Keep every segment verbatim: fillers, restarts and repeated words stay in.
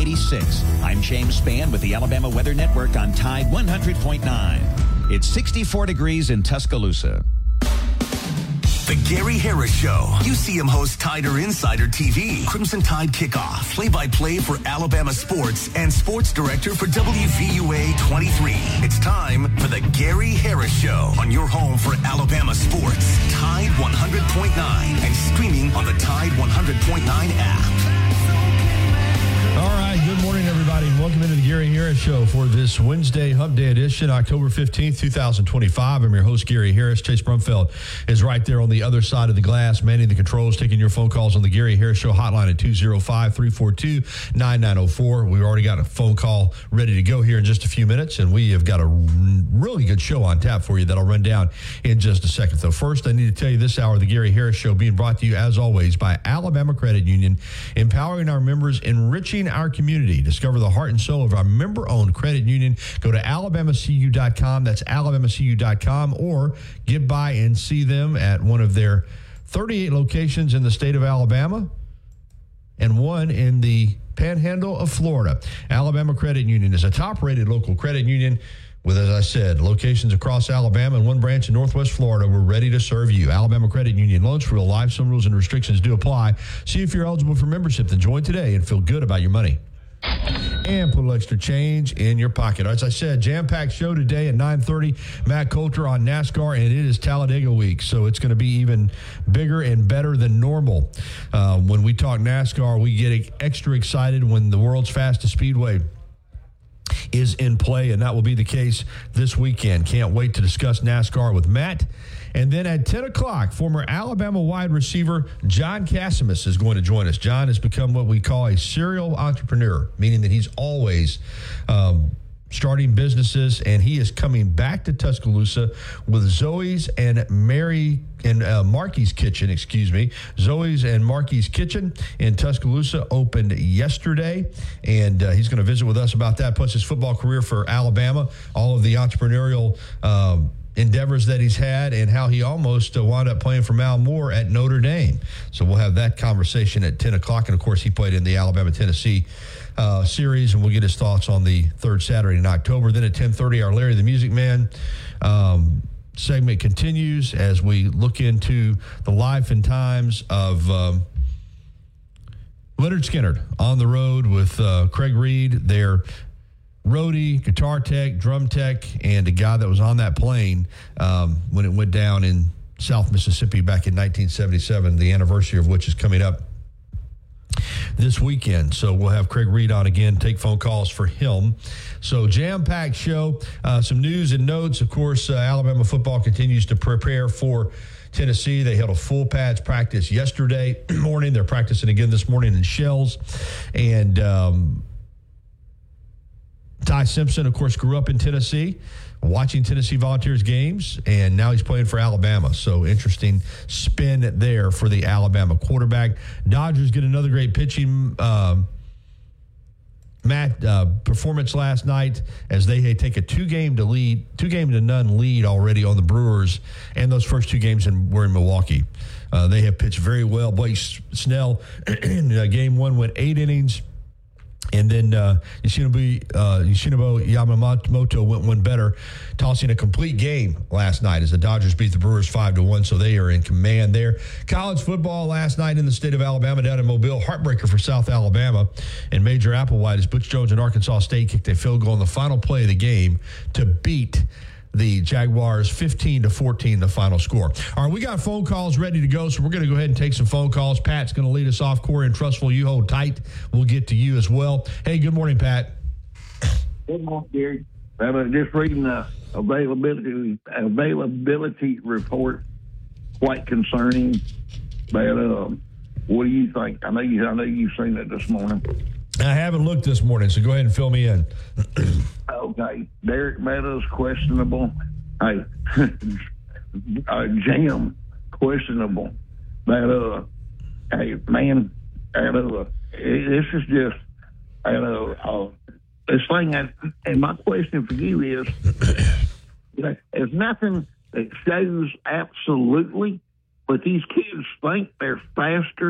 eighty-six. I'm James Spann with the Alabama Weather Network on Tide one hundred point nine. It's sixty-four degrees in Tuscaloosa. The Gary Harris Show. U C M host Tider Insider T V. Crimson Tide Kickoff. Play-by-play for Alabama sports and sports director for W V U A twenty-three. It's time for the Gary Harris Show on your home for Alabama sports. Tide one hundred point nine and streaming on the Tide one hundred point nine app. All right, good morning, everybody, and welcome into the Gary Harris Show for this Wednesday Hump Day edition, October fifteenth, twenty twenty-five. I'm your host, Gary Harris. Chase Brumfeld is right there on the other side of the glass, manning the controls, taking your phone calls on the Gary Harris Show hotline at two oh five, three four two, nine nine oh four. We've already got a phone call ready to go here in just a few minutes, and we have got a really good show on tap for you that I'll run down in just a second. Though first, I need to tell you this hour, the Gary Harris Show being brought to you, as always, by Alabama Credit Union, empowering our members, enriching our community. Discover the heart and soul of our member-owned credit union. Go to alabama c u dot com. That's alabama c u dot com, or get by and see them at one of their thirty-eight locations in the state of Alabama and one in the panhandle of Florida. Alabama Credit Union is a top-rated local credit union with, as I said, locations across Alabama and one branch in Northwest Florida. We're ready to serve you. Alabama Credit Union, loans for real life. Some rules and restrictions do apply. See if you're eligible for membership. Then join today and feel good about your money. And put a little extra change in your pocket. As I said, jam-packed show today at nine thirty. Matt Coulter on NASCAR, and it is Talladega week, so it's going to be even bigger and better than normal. Uh, when we talk NASCAR, we get extra excited when the world's fastest speedway is in play, and that will be the case this weekend. Can't wait to discuss NASCAR with Matt. And then at ten o'clock, former Alabama wide receiver John Cassimus is going to join us. John has become what we call a serial entrepreneur, meaning that he's always um, starting businesses, and he is coming back to Tuscaloosa with Zoe's and Mary and uh, Marky's Kitchen, excuse me. Zoe's and Marky's Kitchen in Tuscaloosa opened yesterday, and uh, he's going to visit with us about that, plus his football career for Alabama, all of the entrepreneurial um, endeavors that he's had, and how he almost uh, wound up playing for Mal Moore at Notre Dame. So we'll have that conversation at ten o'clock, and of course he played in the Alabama-Tennessee uh, series, and we'll get his thoughts on the third Saturday in October. Then at ten thirty, our Larry the Music Man um, segment continues as we look into the life and times of um, Leonard Skinner on the road with uh, Craig Reed, their roadie, guitar tech, drum tech, and a guy that was on that plane um, when it went down in South Mississippi back in nineteen seventy-seven, the anniversary of which is coming up this weekend. So we'll have Craig Reed on again, take phone calls for him. So jam-packed show. Uh, some news and notes. Of course, uh, Alabama football continues to prepare for Tennessee. They held a full pads practice yesterday morning. They're practicing again this morning in Shells. And um, Ty Simpson, of course, grew up in Tennessee, watching Tennessee Volunteers games, and now he's playing for Alabama. So interesting spin there for the Alabama quarterback. Dodgers get another great pitching um, Matt uh, performance last night as they take a two-game to lead, two-game to none lead already on the Brewers, and those first two games in, were in Milwaukee. Uh, they have pitched very well. Blake Snell in uh, game one went eight innings. And then uh, Yoshinobu, uh, Yoshinobu Yamamoto went one better, tossing a complete game last night as the Dodgers beat the Brewers five to one, so they are in command there. College football last night in the state of Alabama down in Mobile, heartbreaker for South Alabama. And Major Applewhite, as Butch Jones and Arkansas State kicked a field goal in the final play of the game to beat the Jaguars fifteen to fourteen, the final score. All right, we got phone calls ready to go, so we're going to go ahead and take some phone calls. Pat's going to lead us off. Corey and Trustful, you hold tight. We'll get to you as well. Hey, good morning, Pat. Good morning, Gary. I'm just reading the availability availability report. Quite concerning. But um, what do you think? I know you. I know you've seen it this morning. I haven't looked this morning, so go ahead and fill me in. Okay. Derek Meadows, questionable. Hey, uh, Jam, questionable. That, uh, hey, man, that, uh, this is just, uh, uh, this thing, I, and my question for you is, you know, there's nothing that shows absolutely, but these kids think they're faster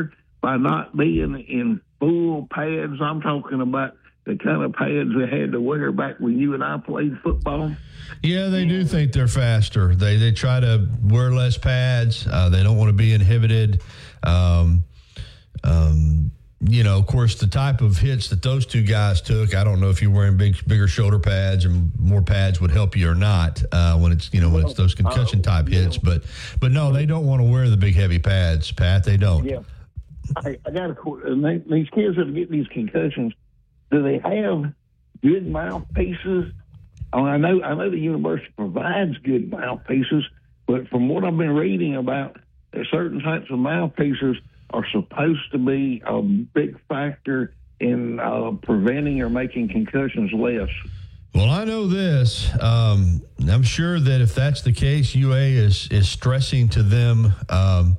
by not being in full pads. I'm talking about the kind of pads they had to wear back when you and I played football. Yeah, they do think they're faster. They they try to wear less pads. Uh, they don't want to be inhibited. Um, um, you know, of course, the type of hits that those two guys took, I don't know if you're wearing big, bigger shoulder pads and more pads would help you or not uh, when it's, you know, when it's those concussion type hits. But, but no, they don't want to wear the big, heavy pads, Pat. They don't. Yeah. I, I got a these kids that get these concussions, do they have good mouthpieces? I, mean, I know I know the university provides good mouthpieces, but from what I've been reading about, certain types of mouthpieces are supposed to be a big factor in uh, preventing or making concussions less. Well, I know this. Um, I'm sure that if that's the case, U A is is stressing to them um,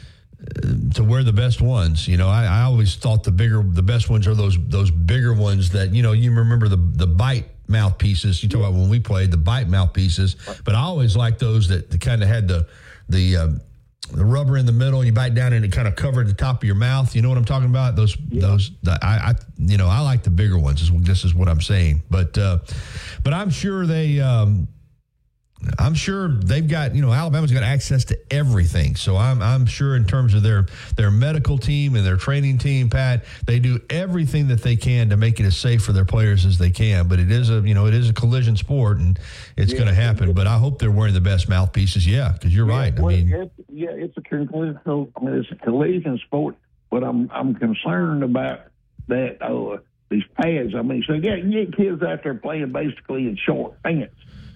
to wear the best ones. You know, I, I always thought the bigger, the best ones are those those bigger ones that, you know, you remember the the bite mouthpieces. You talk about when we played the bite mouthpieces, but I always liked those that, that kind of had the the uh, the rubber in the middle. You bite down and it kind of covered the top of your mouth. You know what I'm talking about? Those yeah. those the, I, I you know I like the bigger ones. Is this is what I'm saying. But uh, but I'm sure they. Um, I'm sure they've got, you know, Alabama's got access to everything. So I'm I'm sure in terms of their their medical team and their training team, Pat, they do everything that they can to make it as safe for their players as they can. But it is a, you know, it is a collision sport and it's yeah, going to happen. But I hope they're wearing the best mouthpieces. Yeah, because you're yeah, right. Well, I mean, it's, yeah, it's a collision. I mean, it's a collision sport. But I'm I'm concerned about that. Uh, these pads. I mean, so you get, you get kids out there playing basically in short pants.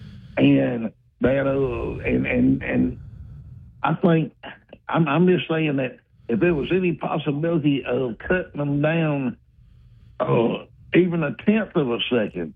And that, uh, and and and I think I'm, I'm just saying that if there was any possibility of cutting them down, uh, even a tenth of a second,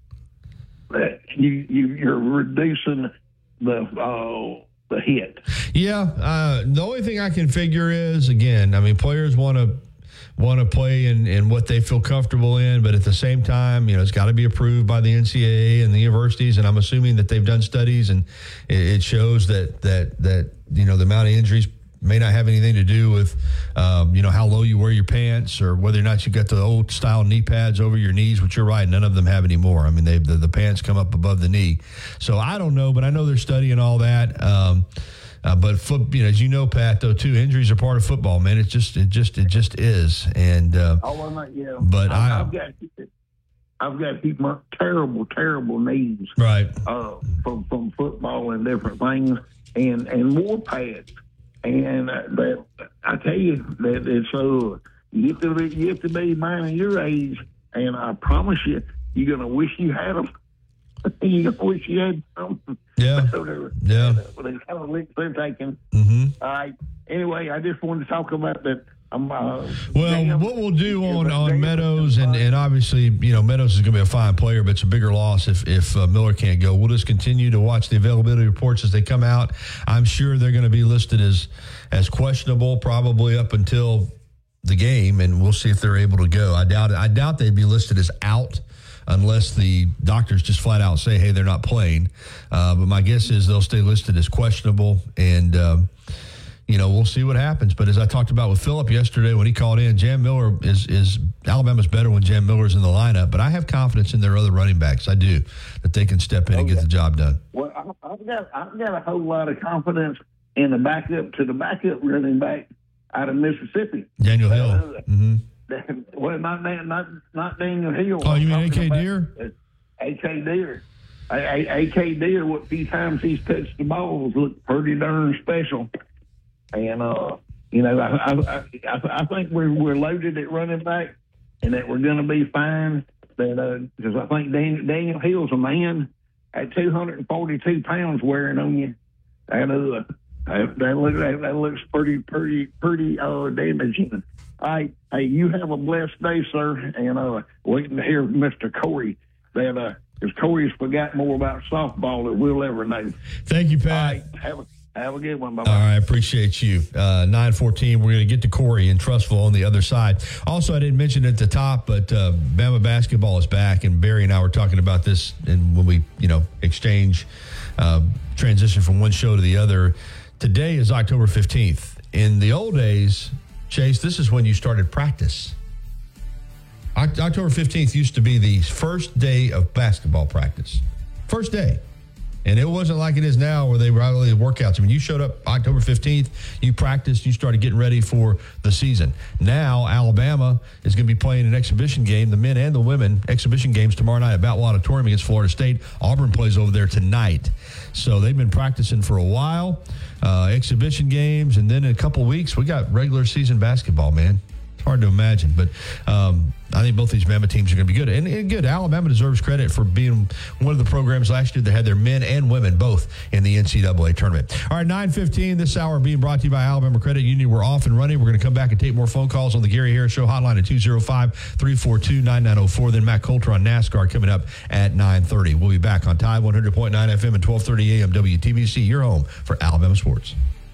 that you, you you're reducing the uh, the hit. Yeah, uh, the only thing I can figure is, again, I mean, players want to. want to play in, in what they feel comfortable in, but at the same time, you know, it's got to be approved by the N C double A and the universities, and I'm assuming that they've done studies, and it, it shows that, that, that, you know, the amount of injuries may not have anything to do with, um, you know, how low you wear your pants or whether or not you got the old style knee pads over your knees, which you're right, none of them have anymore. I mean, they the, the pants come up above the knee. So I don't know, but I know they're studying all that. Um, Uh, but foot, you know, as you know, Pat, though, too, injuries are part of football, man. It's just, it just, it just is. And uh, oh, I'm not, yeah. But I, I, I've got, I've got people terrible, terrible knees, right, uh, from from football and different things, and and more pads. And uh, that I tell you that it's so uh, you get to be, you get to be mine your age, and I promise you, you're gonna wish you had them. You wish you had something. Yeah. Yeah. They kind of licks they're taking. Mm-hmm. All right. Anyway, I just wanted to talk about that. I'm, uh, well, damn, what we'll do on, on Meadows, and, and obviously, you know, Meadows is going to be a fine player, but it's a bigger loss if, if uh, Miller can't go. We'll just continue to watch the availability reports as they come out. I'm sure they're going to be listed as as questionable probably up until the game, and we'll see if they're able to go. I doubt it. I doubt they'd be listed as out unless the doctors just flat out say, hey, they're not playing. Uh, but my guess is they'll stay listed as questionable, and, um, you know, we'll see what happens. But as I talked about with Phillip yesterday when he called in, Jam Miller is, is Alabama's better when Jam Miller's in the lineup, but I have confidence in their other running backs. I do, that they can step in okay. and get the job done. Well, I've got, I've got a whole lot of confidence in the backup to the backup running back out of Mississippi. Daniel Hill. Uh, mm-hmm. Well, not not not Daniel Hill. Oh, you mean A K Deer? A K Deer. A K Deer. What few times he's touched the balls look pretty darn special. And uh, you know, I I, I I think we're we're loaded at running back, and that we're going to be fine. That because uh, I think Daniel, Daniel Hill's a man at two hundred forty-two pounds wearing on you. And uh, that, that looks that, that looks pretty pretty pretty uh damaging. All right. Hey, you have a blessed day, sir, and uh, waiting to hear from Mister Corey that uh, because Corey's forgot more about softball than we'll ever know. Thank you, Pat. All right, have a have a good one. Bye-bye. All right, appreciate you. Uh, nine fourteen, we're going to get to Corey in Trussville on the other side. Also, I didn't mention at the top, but uh, Bama basketball is back, and Barry and I were talking about this, and when we, you know, exchange, uh, transition from one show to the other. Today is October fifteenth. In the old days, Chase, this is when you started practice. October fifteenth used to be the first day of basketball practice. First day. And it wasn't like it is now where they regularly workouts. I mean, you showed up October fifteenth, you practiced, you started getting ready for the season. Now, Alabama is going to be playing an exhibition game, the men and the women exhibition games tomorrow night at Boutwell Auditorium against Florida State. Auburn plays over there tonight. So they've been practicing for a while, uh, exhibition games, and then in a couple weeks, we got regular season basketball, man. It's hard to imagine, but um, I think both these Bama teams are going to be good. And, and good, Alabama deserves credit for being one of the programs last year that had their men and women both in the N C double A tournament. All right, nine fifteen, this hour being brought to you by Alabama Credit Union. We're off and running. We're going to come back and take more phone calls on the Gary Harris Show hotline at two oh five, three four two, nine nine oh four. Then Matt Coulter on NASCAR coming up at nine thirty. We'll be back on Tide one hundred point nine F M and twelve thirty A M W T B C, your home for Alabama sports.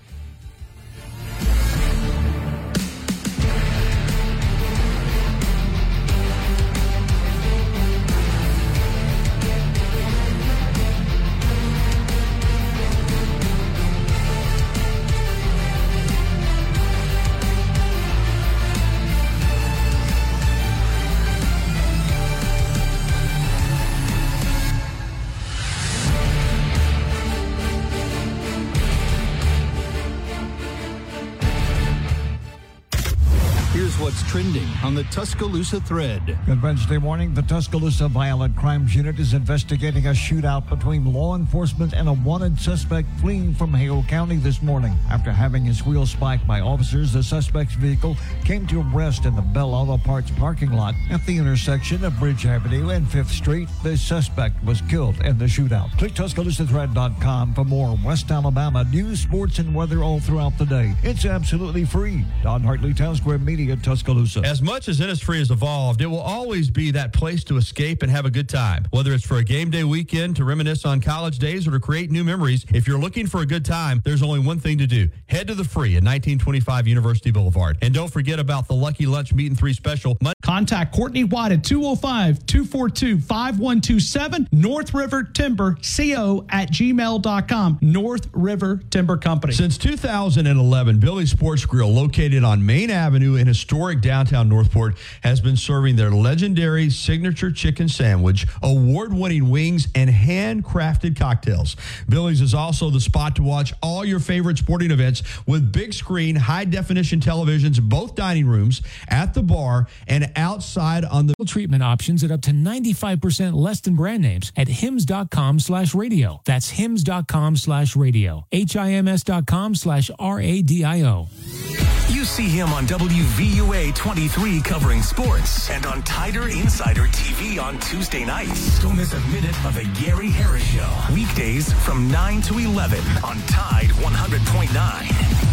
What's trending on the Tuscaloosa thread. Good Wednesday morning. The Tuscaloosa Violent Crimes Unit is investigating a shootout between law enforcement and a wanted suspect fleeing from Hale County this morning. After having his wheels spiked by officers, the suspect's vehicle came to rest in the Bell Auto Parts parking lot at the intersection of Bridge Avenue and Fifth Street. The suspect was killed in the shootout. Click Tuscaloosa Thread dot com for more West Alabama news, sports, and weather all throughout the day. It's absolutely free. Don Hartley, Town Square Media, Tuscaloosa. As much as Innisfree has evolved, it will always be that place to escape and have a good time. Whether it's for a game day weekend, to reminisce on college days, or to create new memories, if you're looking for a good time, there's only one thing to do. Head to the Free at nineteen twenty-five University Boulevard. And don't forget about the Lucky Lunch Meat and Three Special. Contact Courtney White at two oh five, two four two, five one two seven, North River Timber Co at gmail dot com. North River Timber Company. Since two thousand eleven, Billy's Sports Grill, located on Main Avenue in historic downtown Northport, has been serving their legendary signature chicken sandwich, award-winning wings, and handcrafted cocktails. Billy's is also the spot to watch all your favorite sporting events with big screen, high-definition televisions, both dining rooms, at the bar, and outside on the treatment options at up to ninety-five percent less than brand names at hims dot com slash radio. That's hims dot com slash radio. H I M S dot com slash R A D I O. You see him on W V U A twenty-three covering sports and on Tider Insider T V on Tuesday nights. Don't miss a minute of the Gary Harris Show. Weekdays from nine to eleven on Tide one hundred point nine.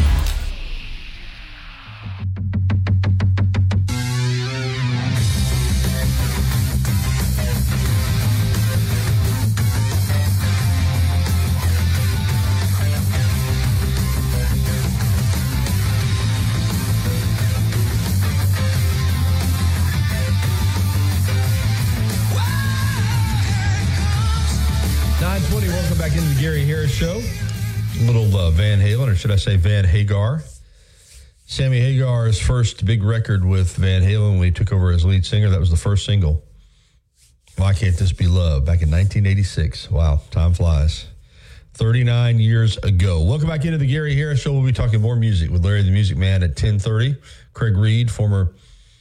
nine twenty, welcome back into the Gary Harris Show. A little uh, Van Halen, or should I say Van Hagar. Sammy Hagar's first big record with Van Halen when he took over as lead singer. That was the first single. Why Can't This Be Love? Back in nineteen eighty-six. Wow, time flies. thirty-nine years ago. Welcome back into the Gary Harris Show. We'll be talking more music with Larry the Music Man at ten thirty. Craig Reed, former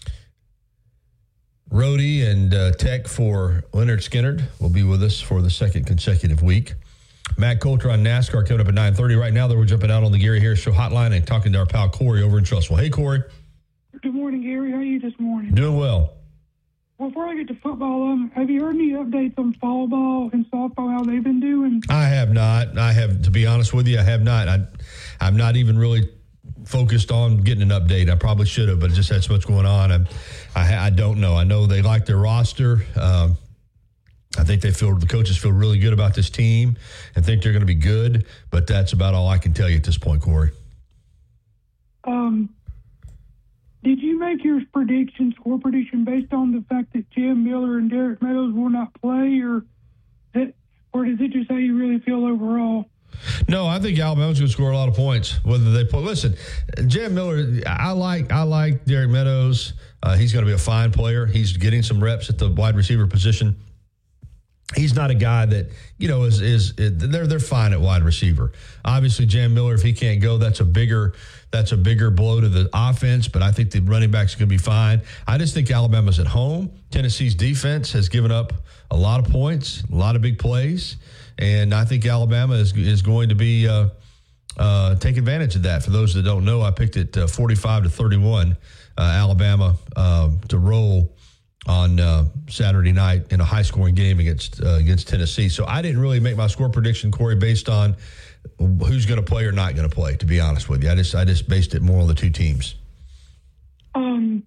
roadie and uh, tech for Leonard Skinner, will be with us for the second consecutive week. Matt Coulter on NASCAR coming up at nine thirty. Right now, though, we're jumping out on the Gary Harris Show hotline and talking to our pal Corey over in Trussville. Hey, Corey. Good morning, Gary. How are you this morning? Doing well. Well, before I get to football, um, have you heard any updates on fall ball and softball, how they've been doing? I have not. I have, to be honest with you, I have not. I, I'm not even really focused on getting an update. I probably should have, but it just had so much going on. I, I, I don't know. I know they like their roster. Um, I think they feel the coaches feel really good about this team and think they're going to be good, but that's about all I can tell you at this point, Corey. Um, did you make your prediction, score prediction, based on the fact that Jim Miller and Derek Meadows will not play, or that, or does it just how you really feel overall? No, I think Alabama's going to score a lot of points. Whether they play, listen, Jam Miller, I like I like Derek Meadows. Uh, he's going to be a fine player. He's getting some reps at the wide receiver position. He's not a guy that, you know, is is they're they're fine at wide receiver. Obviously, Jam Miller, if he can't go, that's a bigger that's a bigger blow to the offense. But I think the running backs are going to be fine. I just think Alabama's at home. Tennessee's defense has given up a lot of points, a lot of big plays, and I think Alabama is is going to be uh, uh, take advantage of that. For those that don't know, I picked it uh, forty-five to thirty-one, uh, Alabama uh, to roll on uh, Saturday night in a high-scoring game against uh, against Tennessee. So I didn't really make my score prediction, Corey, based on who's going to play or not going to play, to be honest with you. I just I just based it more on the two teams. Um,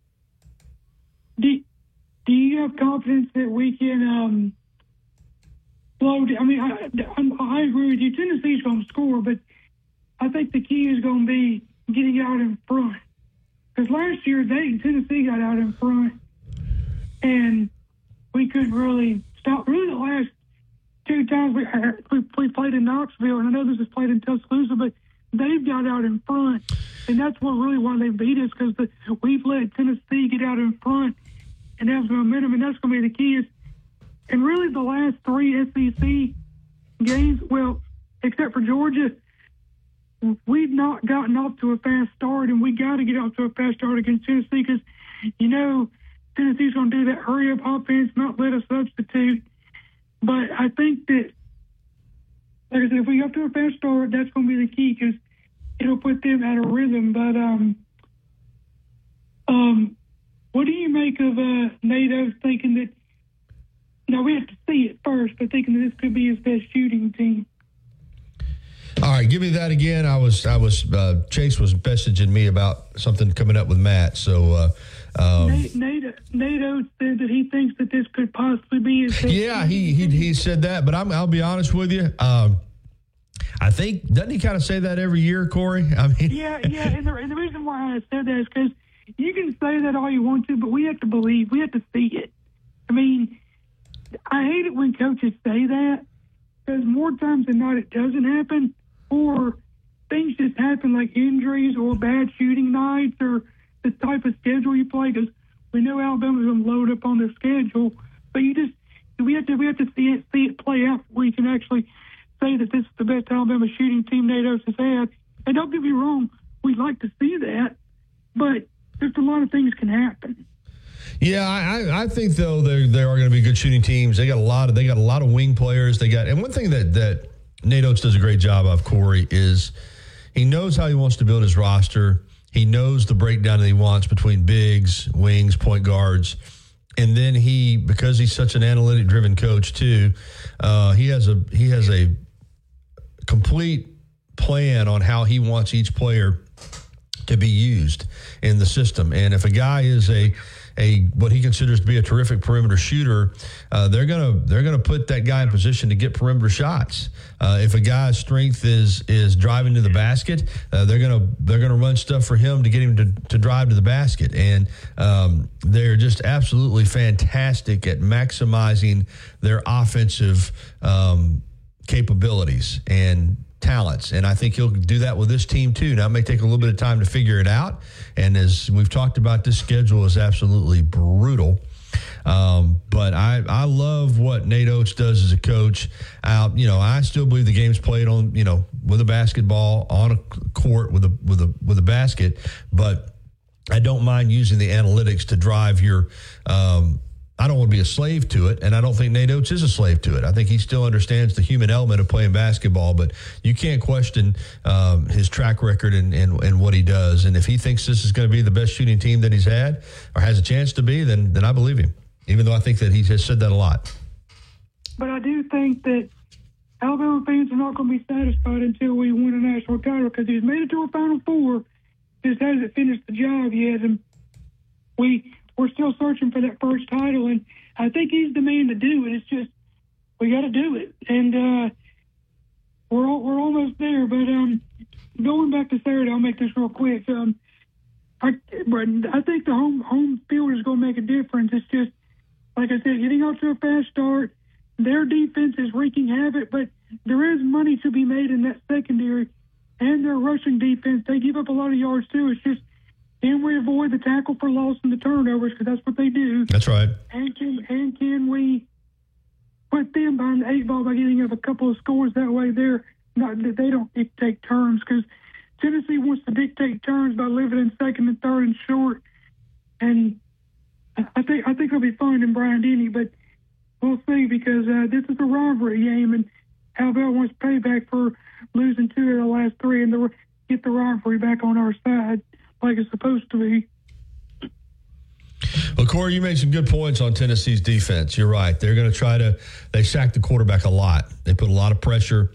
do, do you have confidence that we can um, slow down? I mean, I, I, I agree with you. Tennessee's going to score, but I think the key is going to be getting out in front. Because last year, they Tennessee got out in front, and we couldn't really stop. Really, the last two times we, we we played in Knoxville, and I know this is played in Tuscaloosa, but they've got out in front, and that's what really why they beat us, because we've let Tennessee get out in front and have some momentum, and that's going to be the key. Is, and really, the last three S E C games, well, except for Georgia, we've not gotten off to a fast start, and we got to get off to a fast start against Tennessee, because, you know, Tennessee's going to do that hurry-up offense, not let us substitute. But I think that, like I said, if we get to a fast start, that's going to be the key, because it'll put them at a rhythm. But um, um, what do you make of uh, NATO thinking that, now we have to see it first, but thinking that this could be his best shooting team? All right, give me that again. I was, I was. Uh, Chase was messaging me about something coming up with Matt. So, uh, um, NATO, NATO said that he thinks that this could possibly be his. Yeah, he he he said that. But I'm, I'll be honest with you. Um, I think doesn't he kind of say that every year, Corey? I mean, yeah, yeah. And the, and the reason why I said that is because you can say that all you want to, but we have to believe. We have to see it. I mean, I hate it when coaches say that, because more times than not, it doesn't happen. Or things just happen, like injuries or bad shooting nights or the type of schedule you play, because we know Alabama's going to load up on their schedule. But you just we have to we have to see it see it play out before we can actually say that this is the best Alabama shooting team NATO's has had. And don't get me wrong, we'd like to see that, but there's a lot of things can happen. Yeah, I, I think though they they are going to be good shooting teams. They got a lot of they got a lot of wing players. They got and one thing that that. Nate Oates does a great job of, Corey, is he knows how he wants to build his roster. He knows the breakdown that he wants between bigs, wings, point guards. And then he, because he's such an analytic-driven coach too, uh, he has a he has a complete plan on how he wants each player to be used in the system. And if a guy is a a what he considers to be a terrific perimeter shooter, uh, they're gonna they're gonna put that guy in position to get perimeter shots. Uh, if a guy's strength is is driving to the basket, uh, they're gonna they're gonna run stuff for him to get him to, to drive to the basket. And um, they're just absolutely fantastic at maximizing their offensive um, capabilities and talents. And I think he'll do that with this team too. Now it may take a little bit of time to figure it out. And as we've talked about, this schedule is absolutely brutal. Um, but I, I love what Nate Oates does as a coach. Uh, you know, I still believe the game's played on, you know, with a basketball on a court with a, with a, with a basket, but I don't mind using the analytics to drive your, um, I don't want to be a slave to it, and I don't think Nate Oates is a slave to it. I think he still understands the human element of playing basketball, but you can't question um, his track record and, and, and what he does. And if he thinks this is going to be the best shooting team that he's had or has a chance to be, then then I believe him, even though I think that he has said that a lot. But I do think that Alabama fans are not going to be satisfied until we win a national title, because he's made it to a Final Four, just hasn't finished the job yet, and we – we're still searching for that first title, and I think he's the man to do it. It's just we got to do it, and uh, we're all, we're almost there. But um, going back to Saturday, I'll make this real quick. Um, I, I think the home home field is going to make a difference. It's just like I said, getting off to a fast start, their defense is wreaking havoc, but there is money to be made in that secondary and their rushing defense. They give up a lot of yards too. It's just, can we avoid the tackle for loss and the turnovers, because that's what they do. That's right. And can and can we put them behind the eight ball by getting up a couple of scores? That way they're not, they don't dictate turns, because Tennessee wants to dictate turns by living in second and third and short. And I think I think it'll be fun in Bryant-Denny, but we'll see, because uh, this is a rivalry game, and Alabama wants payback for losing two of the last three, and the, get the rivalry back on our side like it's supposed to be. Well, Corey, you made some good points on Tennessee's defense. You're right. They're going to try to – they sack the quarterback a lot. They put a lot of pressure.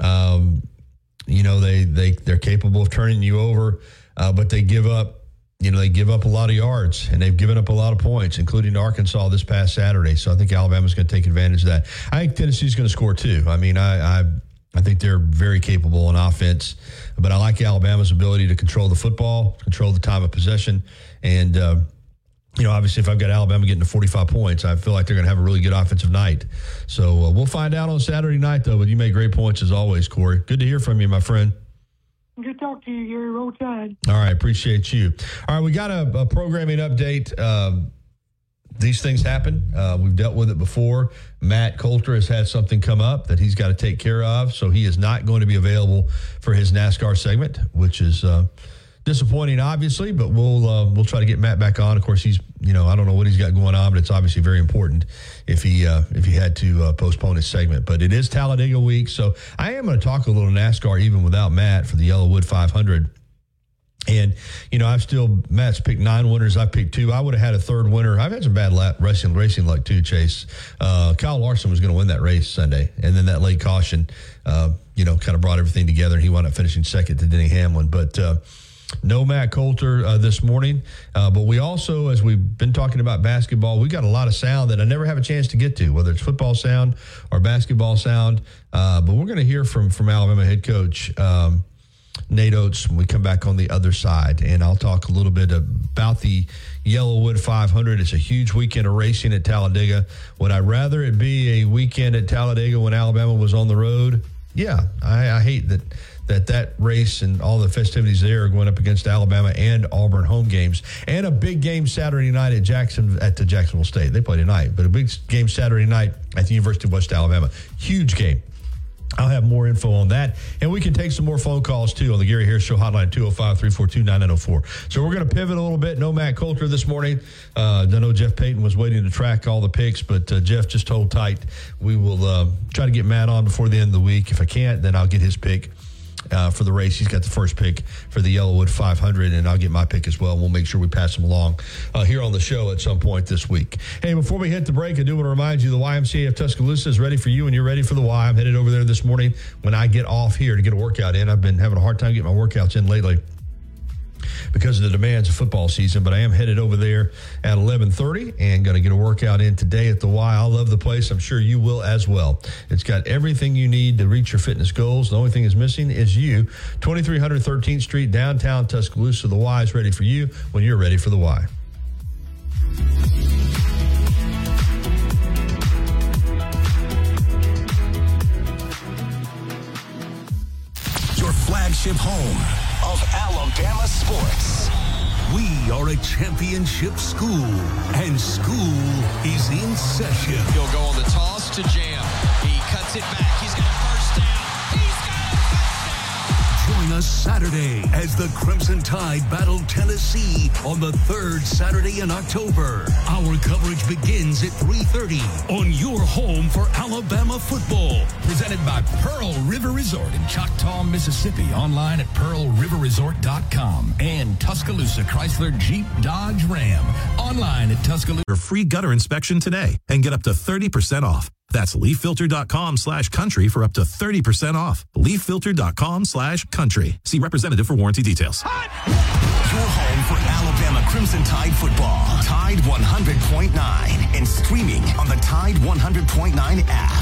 Um, you know, they, they, they're capable of turning you over, uh, but they give up – you know, they give up a lot of yards, and they've given up a lot of points, including to Arkansas this past Saturday. So I think Alabama's going to take advantage of that. I think Tennessee's going to score too. I mean, I, I I think they're very capable on offense, but I like Alabama's ability to control the football, control the time of possession, and uh, you know, obviously, if I've got Alabama getting to forty-five points, I feel like they're going to have a really good offensive night. So uh, we'll find out on Saturday night, though. But you made great points as always, Corey. Good to hear from you, my friend. Good to talk to you, Gary. Roll Tide. All right, appreciate you. All right, we got a, a programming update. Um, these things happen. Uh, we've dealt with it before. Matt Coulter has had something come up that he's got to take care of, so he is not going to be available for his NASCAR segment, which is uh, disappointing, obviously. But we'll uh, we'll try to get Matt back on. Of course, he's you know I don't know what he's got going on, but it's obviously very important if he uh, if he had to uh, postpone his segment. But it is Talladega week, so I am going to talk a little NASCAR even without Matt for the Yellowwood five hundred. And, you know, I've still, Matt's picked nine winners. I've picked two. I would have had a third winner. I've had some bad lap racing, racing luck too, Chase. Uh, Kyle Larson was going to win that race Sunday. And then that late caution, uh, you know, kind of brought everything together. And he wound up finishing second to Denny Hamlin. But uh, no Matt Coulter uh, this morning. Uh, but we also, as we've been talking about basketball, we got a lot of sound that I never have a chance to get to, whether it's football sound or basketball sound. Uh, but we're going to hear from, from Alabama head coach um Nate Oates when we come back on the other side, and I'll talk a little bit about the Yellowwood five hundred. It's a huge weekend of racing at Talladega. Would I rather it be a weekend at Talladega when Alabama was on the road? Yeah, I, I hate that that that race and all the festivities there are going up against Alabama and Auburn home games, and a big game Saturday night at Jackson at the Jacksonville State. They play tonight, but a big game Saturday night at the University of West Alabama. Huge game. I'll have more info on that, and we can take some more phone calls, too, on the Gary Harris Show hotline, two oh five, three four two, nine nine oh four. So we're going to pivot a little bit. No Matt Coulter this morning. Uh, I know Jeff Payton was waiting to track all the picks, but uh, Jeff, just hold tight. We will uh, try to get Matt on before the end of the week. If I can't, then I'll get his pick uh, for the race. He's got the first pick for the Yellowwood five hundred, and I'll get my pick as well. We'll make sure we pass him along uh, here on the show at some point this week. Hey, before we hit the break, I do want to remind you the Y M C A of Tuscaloosa is ready for you, and you're ready for the Y. I'm headed over there this morning when I get off here to get a workout in. I've been having a hard time getting my workouts in lately because of the demands of football season, but I am headed over there at eleven thirty and going to get a workout in today at the Y. I love the place. I'm sure you will as well. It's got everything you need to reach your fitness goals. The only thing is missing is you. twenty-three hundred thirteenth Street, downtown Tuscaloosa. The Y is ready for you when you're ready for the Y. Your flagship home of Alabama sports. We are a championship school, and school is in session. He'll go on the toss to Jam. He cuts it back. He's got a first down. He's got a touchdown. Join us Saturday as the Crimson Tide battle Tennessee on the third Saturday in October. Our coverage begins at three thirty on your home for Alabama football. Presented by Pearl River Resort in Choctaw, Mississippi. Online at pearl river resort dot com. And Tuscaloosa Chrysler Jeep Dodge Ram. Online at Tuscaloosa. Your free gutter inspection today and get up to thirty percent off. That's leaffilter.com slash country for up to thirty percent off. leaffilter.com slash country. See representative for warranty details. Your home for Alabama Crimson Tide football. Tide one hundred point nine and streaming on the Tide one hundred point nine app.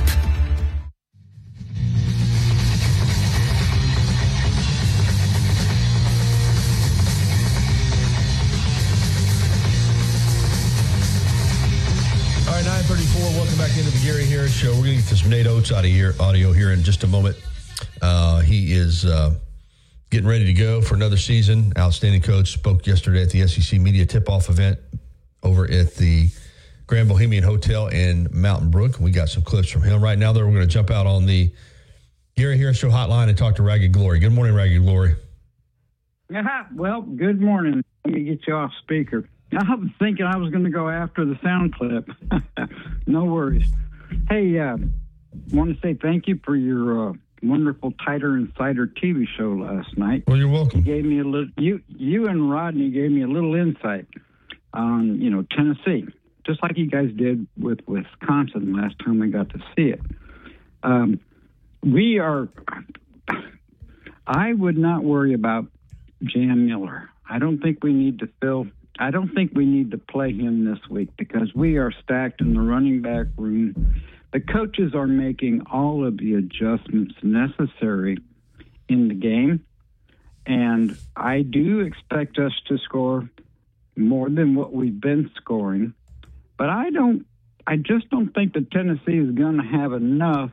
All right, nine thirty-four. Welcome back into the Gary Harris Show. We're going to get to some Nate Oates out of here, audio here in just a moment. Uh, he is uh, getting ready to go for another season. Outstanding coach. Spoke yesterday at the S E C Media Tip-Off event over at the Grand Bohemian Hotel in Mountain Brook. We got some clips from him. Right now, though, we're going to jump out on the Gary Harris Show hotline and talk to Ragged Glory. Good morning, Ragged Glory. Uh-huh. Well, good morning. Let me get you off speaker. I was thinking I was going to go after the sound clip. No worries. Hey, uh, want to say thank you for your uh, wonderful Tighter Insider T V show last night. Well, you're welcome. You gave me a little. You, you and Rodney gave me a little insight on, you know, Tennessee, just like you guys did with Wisconsin last time we got to see it. Um, we are. I would not worry about Jam Miller. I don't think we need to fill. I don't think we need to play him this week because we are stacked in the running back room. The coaches are making all of the adjustments necessary in the game, and I do expect us to score more than what we've been scoring. But I don't. I just don't think that Tennessee is going to have enough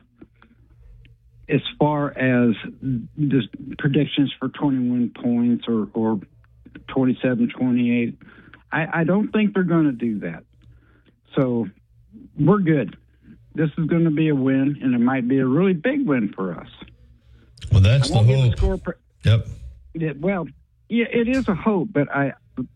as far as just predictions for twenty-one points or, or twenty-seven twenty-eight. I, I don't think they're going to do that. So we're good. This is going to be a win, and it might be a really big win for us. Well, that's the hope. Score per- yep. Yeah, well, yeah, it is a hope, but I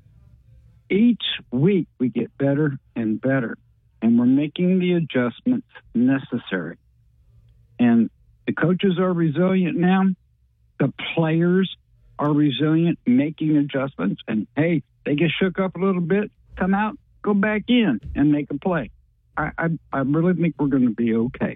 each week we get better and better, and we're making the adjustments necessary. And the coaches are resilient now. The players are resilient, making adjustments. And, hey, they get shook up a little bit, come out, go back in and make a play. I I, I really think we're going to be okay.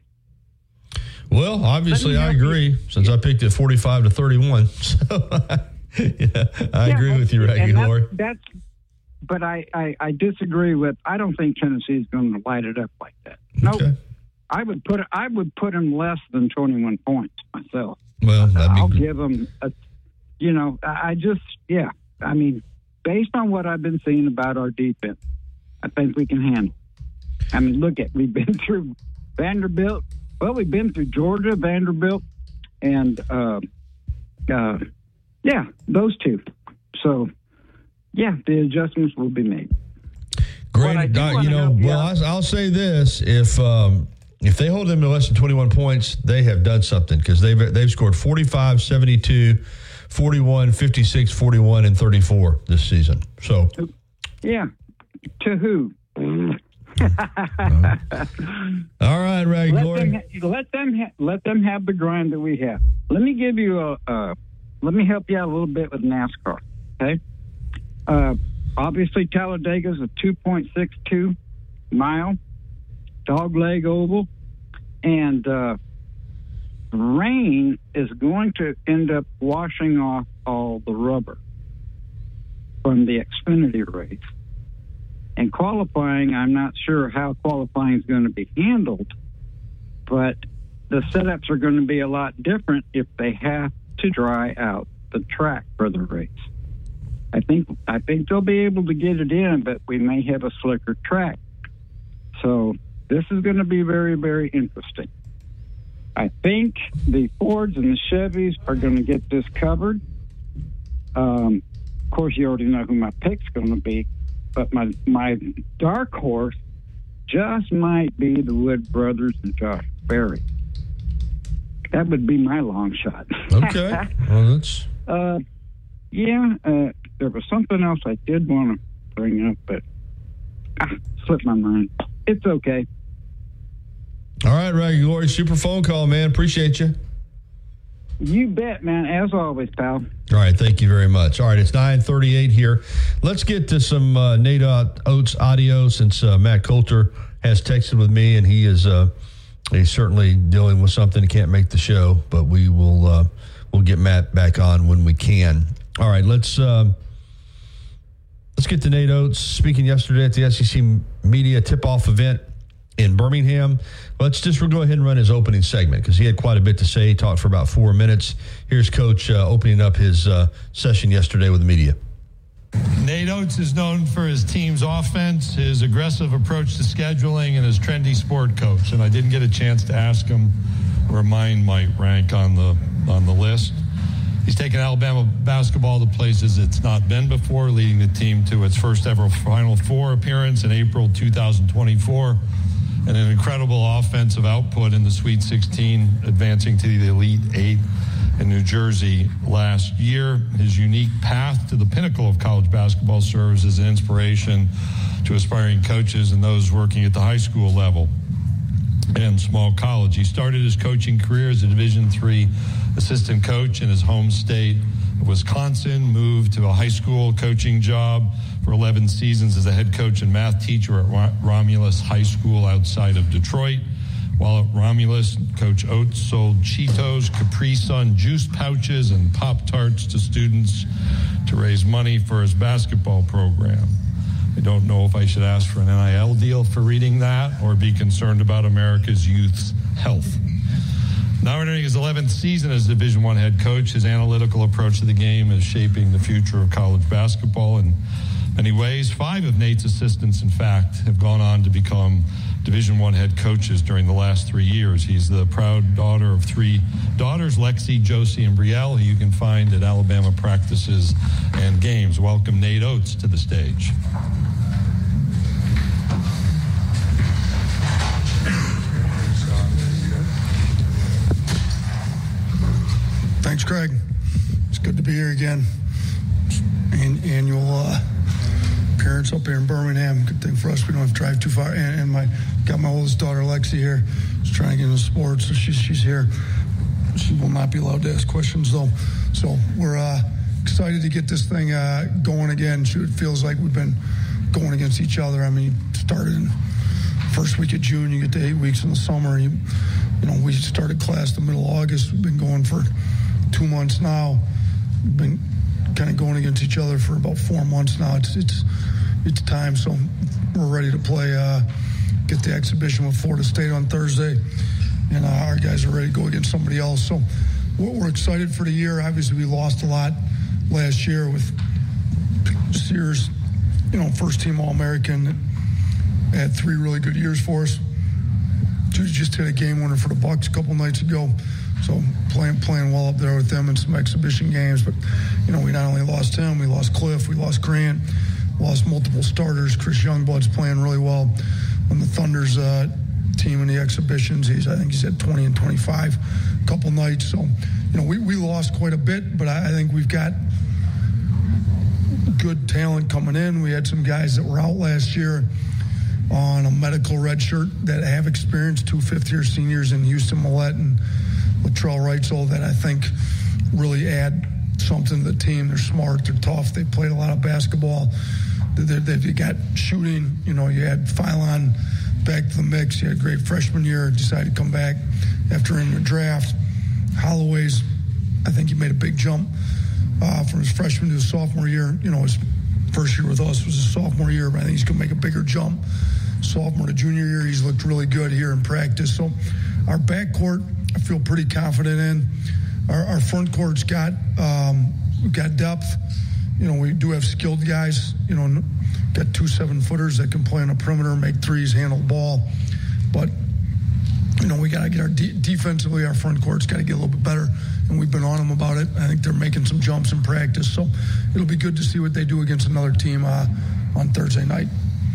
Well, obviously, I agree, since I picked it forty-five to thirty-one. So, yeah, I yeah, agree with you, Ragged Glory. That's, but I, I, I disagree with, I don't think Tennessee is going to light it up like that. No, nope. I would put I would put him less than twenty-one points myself. Well, that'd be I'll good. give him, a, you know, I just, yeah. I mean, based on what I've been seeing about our defense, I think we can handle. I mean, look at we've been through Vanderbilt. Well, we've been through Georgia, Vanderbilt, and uh, uh, yeah, those two. So, yeah, the adjustments will be made. Great, uh, you know. Well, I'll, I'll say this: if um, if they hold them to less than twenty-one points, they have done something because they've they've scored forty-five, seventy-two, forty-one, fifty-six, forty-one, and thirty-four this season. So, yeah, to who? uh, all right, Ragged let Glory. Them ha- let them ha- let them have the grind that we have. Let me give you a. Uh, let me help you out a little bit with NASCAR. Okay. Uh, obviously, Talladega is a two point six two mile dogleg oval, and uh, rain is going to end up washing off all the rubber from the Xfinity race. And qualifying, I'm not sure how qualifying is going to be handled, but the setups are going to be a lot different if they have to dry out the track for the race. I think I think they'll be able to get it in, but we may have a slicker track. So this is going to be very, very interesting. I think the Fords and the Chevys are going to get this covered. Um, of course, you already know who my pick's going to be. But my my dark horse just might be the Wood brothers and Josh Berry. That would be my long shot. Okay. Well, that's... uh, yeah, uh, there was something else I did want to bring up, but ah, slipped my mind. It's okay. All right, Ragged Glory. Super phone call, man. Appreciate you. You bet, man. As always, pal. All right, thank you very much. All right, it's nine thirty-eight here. Let's get to some uh, Nate Oates audio since uh, Matt Coulter has texted with me, and he is uh, he's certainly dealing with something. He can't make the show, but we will uh, we'll get Matt back on when we can. All right, let's uh, let's get to Nate Oates speaking yesterday at the S E C Media Tip-Off event in Birmingham. Let's just we'll go ahead and run his opening segment because he had quite a bit to say. He talked for about four minutes. Here's Coach uh, opening up his uh, session yesterday with the media. Nate Oates is known for his team's offense, his aggressive approach to scheduling, and his trendy sport coach. And I didn't get a chance to ask him where mine might rank on the on the list. He's taken Alabama basketball to places it's not been before, leading the team to its first ever Final Four appearance in April two thousand twenty-four, and an incredible offensive output in the Sweet sixteen, advancing to the Elite Eight in New Jersey last year. His unique path to the pinnacle of college basketball serves as an inspiration to aspiring coaches and those working at the high school level and small college. He started his coaching career as a Division three assistant coach in his home state of Wisconsin, moved to a high school coaching job for eleven seasons as a head coach and math teacher at Romulus High School outside of Detroit. While at Romulus, Coach Oates sold Cheetos, Capri Sun juice pouches, and Pop-Tarts to students to raise money for his basketball program. I don't know if I should ask for an N I L deal for reading that or be concerned about America's youth's health. Now entering his eleventh season as Division I head coach, his analytical approach to the game is shaping the future of college basketball in many ways. Five of Nate's assistants, in fact, have gone on to become Division I head coaches during the last three years. He's the proud daughter of three daughters, Lexi, Josie, and Brielle, who you can find at Alabama practices and games. Welcome Nate Oates to the stage. Thanks, Craig. It's good to be here again. An- annual uh, appearance up here in Birmingham. Good thing for us, we don't have to drive too far. And, and my got my oldest daughter, Lexi, here. She's trying to get into sports, so she's she's here. She will not be allowed to ask questions, though. So we're uh, excited to get this thing uh, going again. It feels like we've been going against each other. I mean, started in first week of June, you get to eight weeks in the summer. You, you know, we started class the middle of August. We've been going for two months now. We've been kind of going against each other for about four months now. It's it's it's time, so we're ready to play. Uh, get the exhibition with Florida State on Thursday, and uh, our guys are ready to go against somebody else. So we're excited for the year. Obviously, we lost a lot last year with Sears, you know, first team All-American. Had three really good years for us. Just hit a game winner for the Bucks a couple nights ago. So playing playing well up there with them in some exhibition games. But, you know, we not only lost him, we lost Cliff, we lost Grant, lost multiple starters. Chris Youngblood's playing really well on the Thunder's uh, team in the exhibitions. He's I think he's at twenty and twenty-five a couple nights. So, you know, we, we lost quite a bit, but I, I think we've got good talent coming in. We had some guys that were out last year on a medical red shirt that have experience, two fifth-year seniors in Houston Millette and Latrell Reitzel, that I think really add something to the team. They're smart, they're tough, they played a lot of basketball. They're, they've got shooting. You know, you had Philon back to the mix. He had a great freshman year, decided to come back after in the draft. Holloway's, I think he made a big jump uh, from his freshman to his sophomore year. You know, his first year with us was his sophomore year, but I think he's going to make a bigger jump. Sophomore to junior year, he's looked really good here in practice. So our backcourt, I feel pretty confident in. Our, our front court's got um, we've got depth. You know, we do have skilled guys. You know, got two seven-footers that can play on a perimeter, make threes, handle the ball. But, you know, we got to get our de- defensively, our front court's got to get a little bit better, and we've been on them about it. I think they're making some jumps in practice. So it'll be good to see what they do against another team uh, on Thursday night.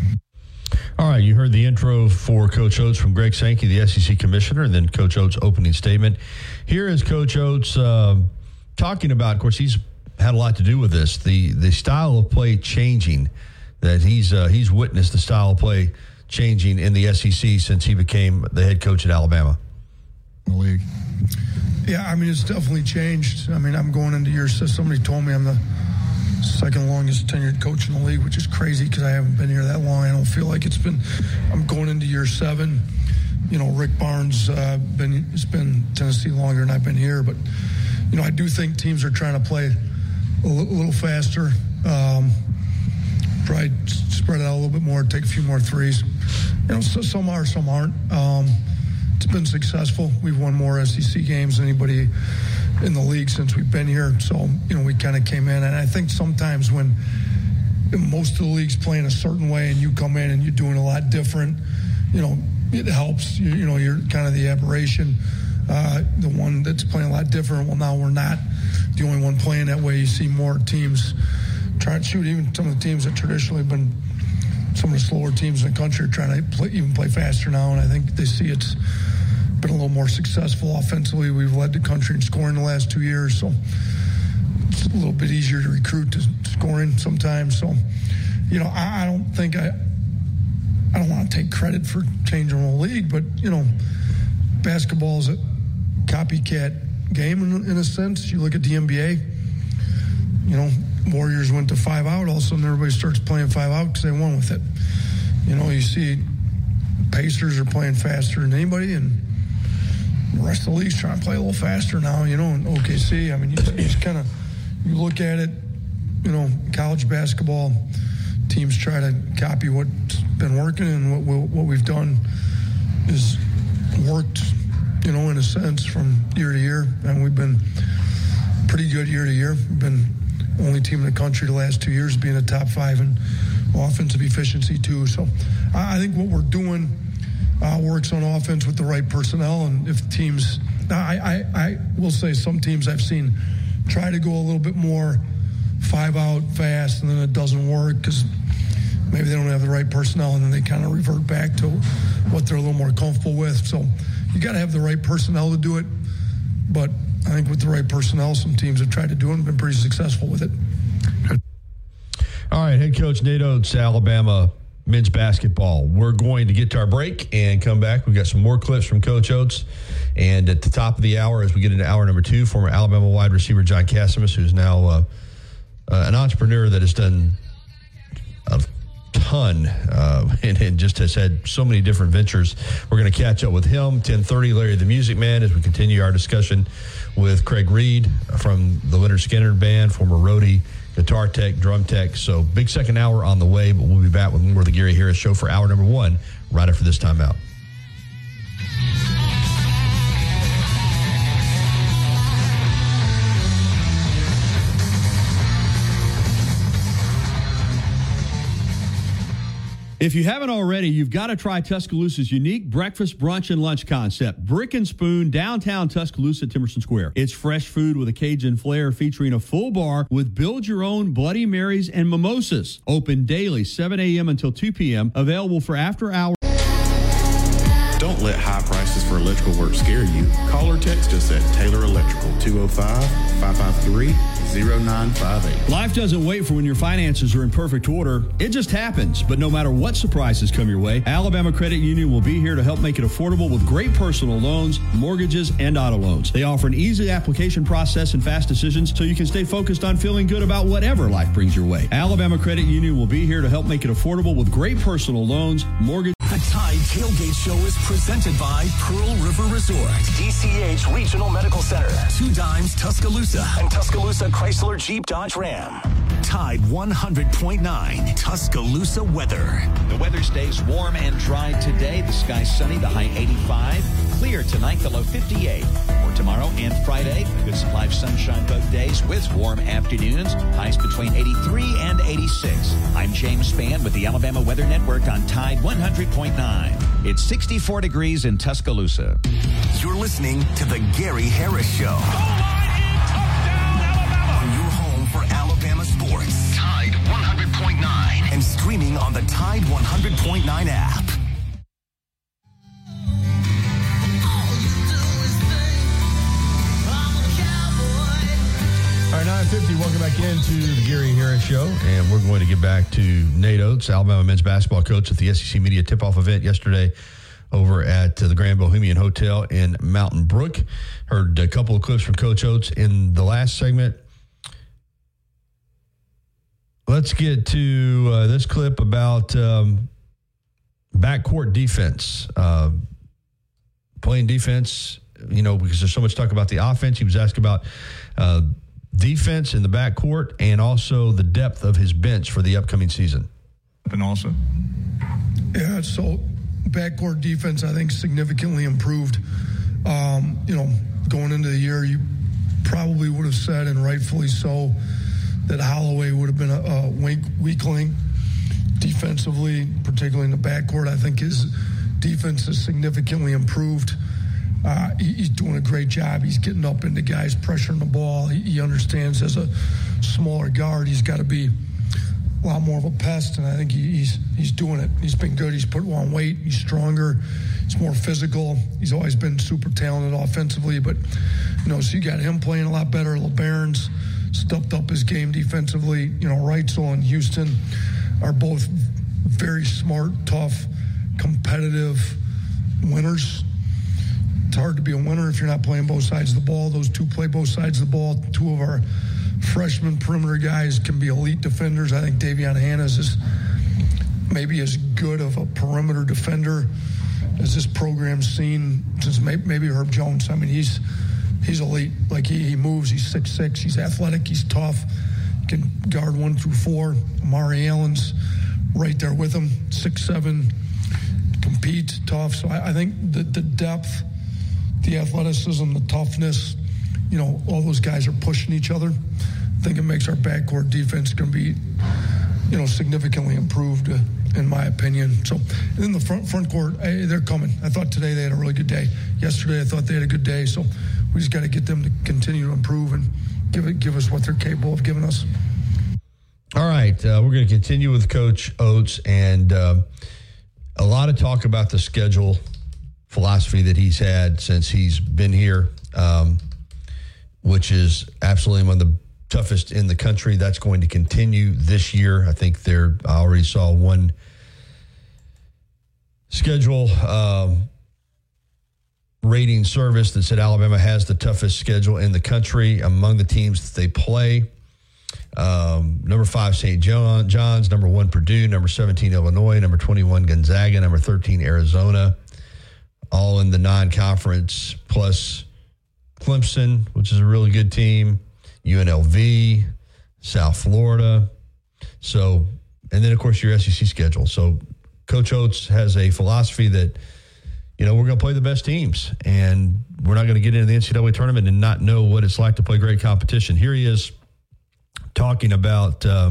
All right, you heard the intro for Coach Oates from Greg Sankey, the S E C commissioner, and then Coach Oates' opening statement. Here is Coach Oates uh, talking about, of course, he's had a lot to do with this, the the style of play changing, that he's uh, he's witnessed the style of play changing in the S E C since he became the head coach at Alabama. The league. Yeah, I mean, it's definitely changed. I mean, I'm going into year six. Somebody told me I'm the second longest tenured coach in the league, which is crazy because I haven't been here that long. I don't feel like it's been. I'm going into year seven. You know, Rick Barnes uh, been it's been Tennessee longer than I've been here, but you know, I do think teams are trying to play a, l- a little faster. Um, probably spread it out a little bit more, take a few more threes. You know, so, some are, some aren't. Um, it's been successful. We've won more S E C games than anybody in the league since we've been here. So, you know, we kind of came in, and I think sometimes when most of the league's playing a certain way, and you come in and you're doing a lot different, you know, it helps. You, you know, you're kind of the aberration, uh, the one that's playing a lot different. Well, now we're not the only one playing that way. You see more teams trying to shoot. Even some of the teams that traditionally have been some of the slower teams in the country are trying to play, even play faster now, and I think they see it's been a little more successful offensively. We've led the country in scoring the last two years, so it's a little bit easier to recruit to scoring sometimes. So, you know, I, I don't think I I don't want to take credit for changing the league, but, you know, basketball is a copycat game in, in a sense. You look at the N B A, you know, Warriors went to five out. All of a sudden, everybody starts playing five out because they won with it. You know, you see Pacers are playing faster than anybody, and the rest of the league's trying to play a little faster now, you know, in O K C. I mean, you, you just kind of, you look at it, you know, college basketball, teams try to copy what's been working, and what, we, what we've done is worked, you know, in a sense from year to year, and we've been pretty good year to year. We've been the only team in the country the last two years being a top five in offensive efficiency too. So I think what we're doing uh, works on offense with the right personnel, and if teams, I, I, I will say some teams I've seen try to go a little bit more five out fast, and then it doesn't work because maybe they don't have the right personnel, and then they kind of revert back to what they're a little more comfortable with. So you got to have the right personnel to do it, but I think with the right personnel, some teams have tried to do it and been pretty successful with it. All right, head coach Nate Oates, Alabama men's basketball. We're going to get to our break and come back. We've got some more clips from Coach Oates. And at the top of the hour, as we get into hour number two, former Alabama wide receiver John Cassimus, who's now uh, uh, an entrepreneur that has done a ton uh, and, and just has had so many different ventures. We're going to catch up with him. ten thirty, Larry the Music Man, as we continue our discussion with Craig Reed from the Leonard Skinner Band, former roadie, guitar tech, drum tech. So big second hour on the way, but we'll be back with more of the Gary Harris Show for hour number one right after this timeout. If you haven't already, you've got to try Tuscaloosa's unique breakfast, brunch, and lunch concept. Brick and Spoon, downtown Tuscaloosa, Timerson Square. It's fresh food with a Cajun flair featuring a full bar with build-your-own Bloody Marys and mimosas. Open daily, seven a.m. until two p.m. Available for after-hour. Don't let high prices for electrical work scare you. Call or text us at Taylor Electrical, two oh five, five five three, oh nine five eight. Life doesn't wait for when your finances are in perfect order. It just happens. But no matter what surprises come your way, Alabama Credit Union will be here to help make it affordable with great personal loans, mortgages, and auto loans. They offer an easy application process and fast decisions so you can stay focused on feeling good about whatever life brings your way. Alabama Credit Union will be here to help make it affordable with great personal loans, mortgages. The Tide Tailgate Show is presented by Pearl River Resort, D C H Regional Medical Center, Two Dimes Tuscaloosa, and Tuscaloosa Chrysler Jeep Dodge Ram. Tide one hundred point nine, Tuscaloosa weather. The weather stays warm and dry today. The sky sunny, the high eighty-five. Clear tonight, the low fifty-eight. For tomorrow and Friday, a good supply of sunshine both days with warm afternoons. Highs between eighty-three and eighty-six. I'm James Spann with the Alabama Weather Network on Tide one hundred point nine. It's sixty-four degrees in Tuscaloosa. You're listening to the Gary Harris Show. On your home for Alabama sports. Tide one hundred point nine. And streaming on the Tide one hundred point nine app. All right, nine fifty, welcome back into the Gary Harris Show, and we're going to get back to Nate Oates, Alabama men's basketball coach at the S E C Media Tip-Off event yesterday over at uh, the Grand Bohemian Hotel in Mountain Brook. Heard a couple of clips from Coach Oates in the last segment. Let's get to uh, this clip about um, backcourt defense. Uh, playing defense, you know, because there's so much talk about the offense. He was asked about uh, defense in the backcourt and also the depth of his bench for the upcoming season. And also, yeah, so backcourt defense, I think, significantly improved. Um, you know, going into the year, you probably would have said, and rightfully so, that Holloway would have been a, a weak, weak link defensively, particularly in the backcourt. I think his defense has significantly improved. Uh, he, he's doing a great job. He's getting up into guys, pressuring the ball. He, he understands as a smaller guard, he's got to be a lot more of a pest, and I think he, he's he's doing it. He's been good. He's put on weight. He's stronger. He's more physical. He's always been super talented offensively, but you know, so you got him playing a lot better. LeBaron's stepped up his game defensively. You know, Reitzel and Houston are both very smart, tough, competitive winners. It's hard to be a winner if you're not playing both sides of the ball. Those two play both sides of the ball. Two of our freshman perimeter guys can be elite defenders. I think Davion Hannas is maybe as good of a perimeter defender as this program's seen since maybe Herb Jones. I mean, he's he's elite. Like, he, he moves. He's six six. He's athletic. He's tough. Can guard one through four. Amari Allen's right there with him, six seven, competes, tough. So I, I think the, the depth, the athleticism, the toughness, you know, all those guys are pushing each other. I think it makes our backcourt defense going to be, you know, significantly improved, uh, in my opinion. So, and then the front front court, hey, they're coming. I thought today they had a really good day. Yesterday I thought they had a good day. So we just got to get them to continue to improve and give it, give us what they're capable of giving us. All right, uh, we're going to continue with Coach Oates, and uh, a lot of talk about the schedule philosophy that he's had since he's been here, um, which is absolutely one of the toughest in the country. That's going to continue this year. I think there, I already saw one schedule um, rating service that said Alabama has the toughest schedule in the country among the teams that they play. Um, number five, Saint John, John's, number one, Purdue, number seventeen, Illinois, number twenty-one, Gonzaga, number thirteen, Arizona, all in the non-conference, plus Clemson, which is a really good team, U N L V, South Florida. So, and then, of course, your S E C schedule. So Coach Oates has a philosophy that, you know, we're going to play the best teams, and we're not going to get into the N C double A tournament and not know what it's like to play great competition. Here he is talking about uh,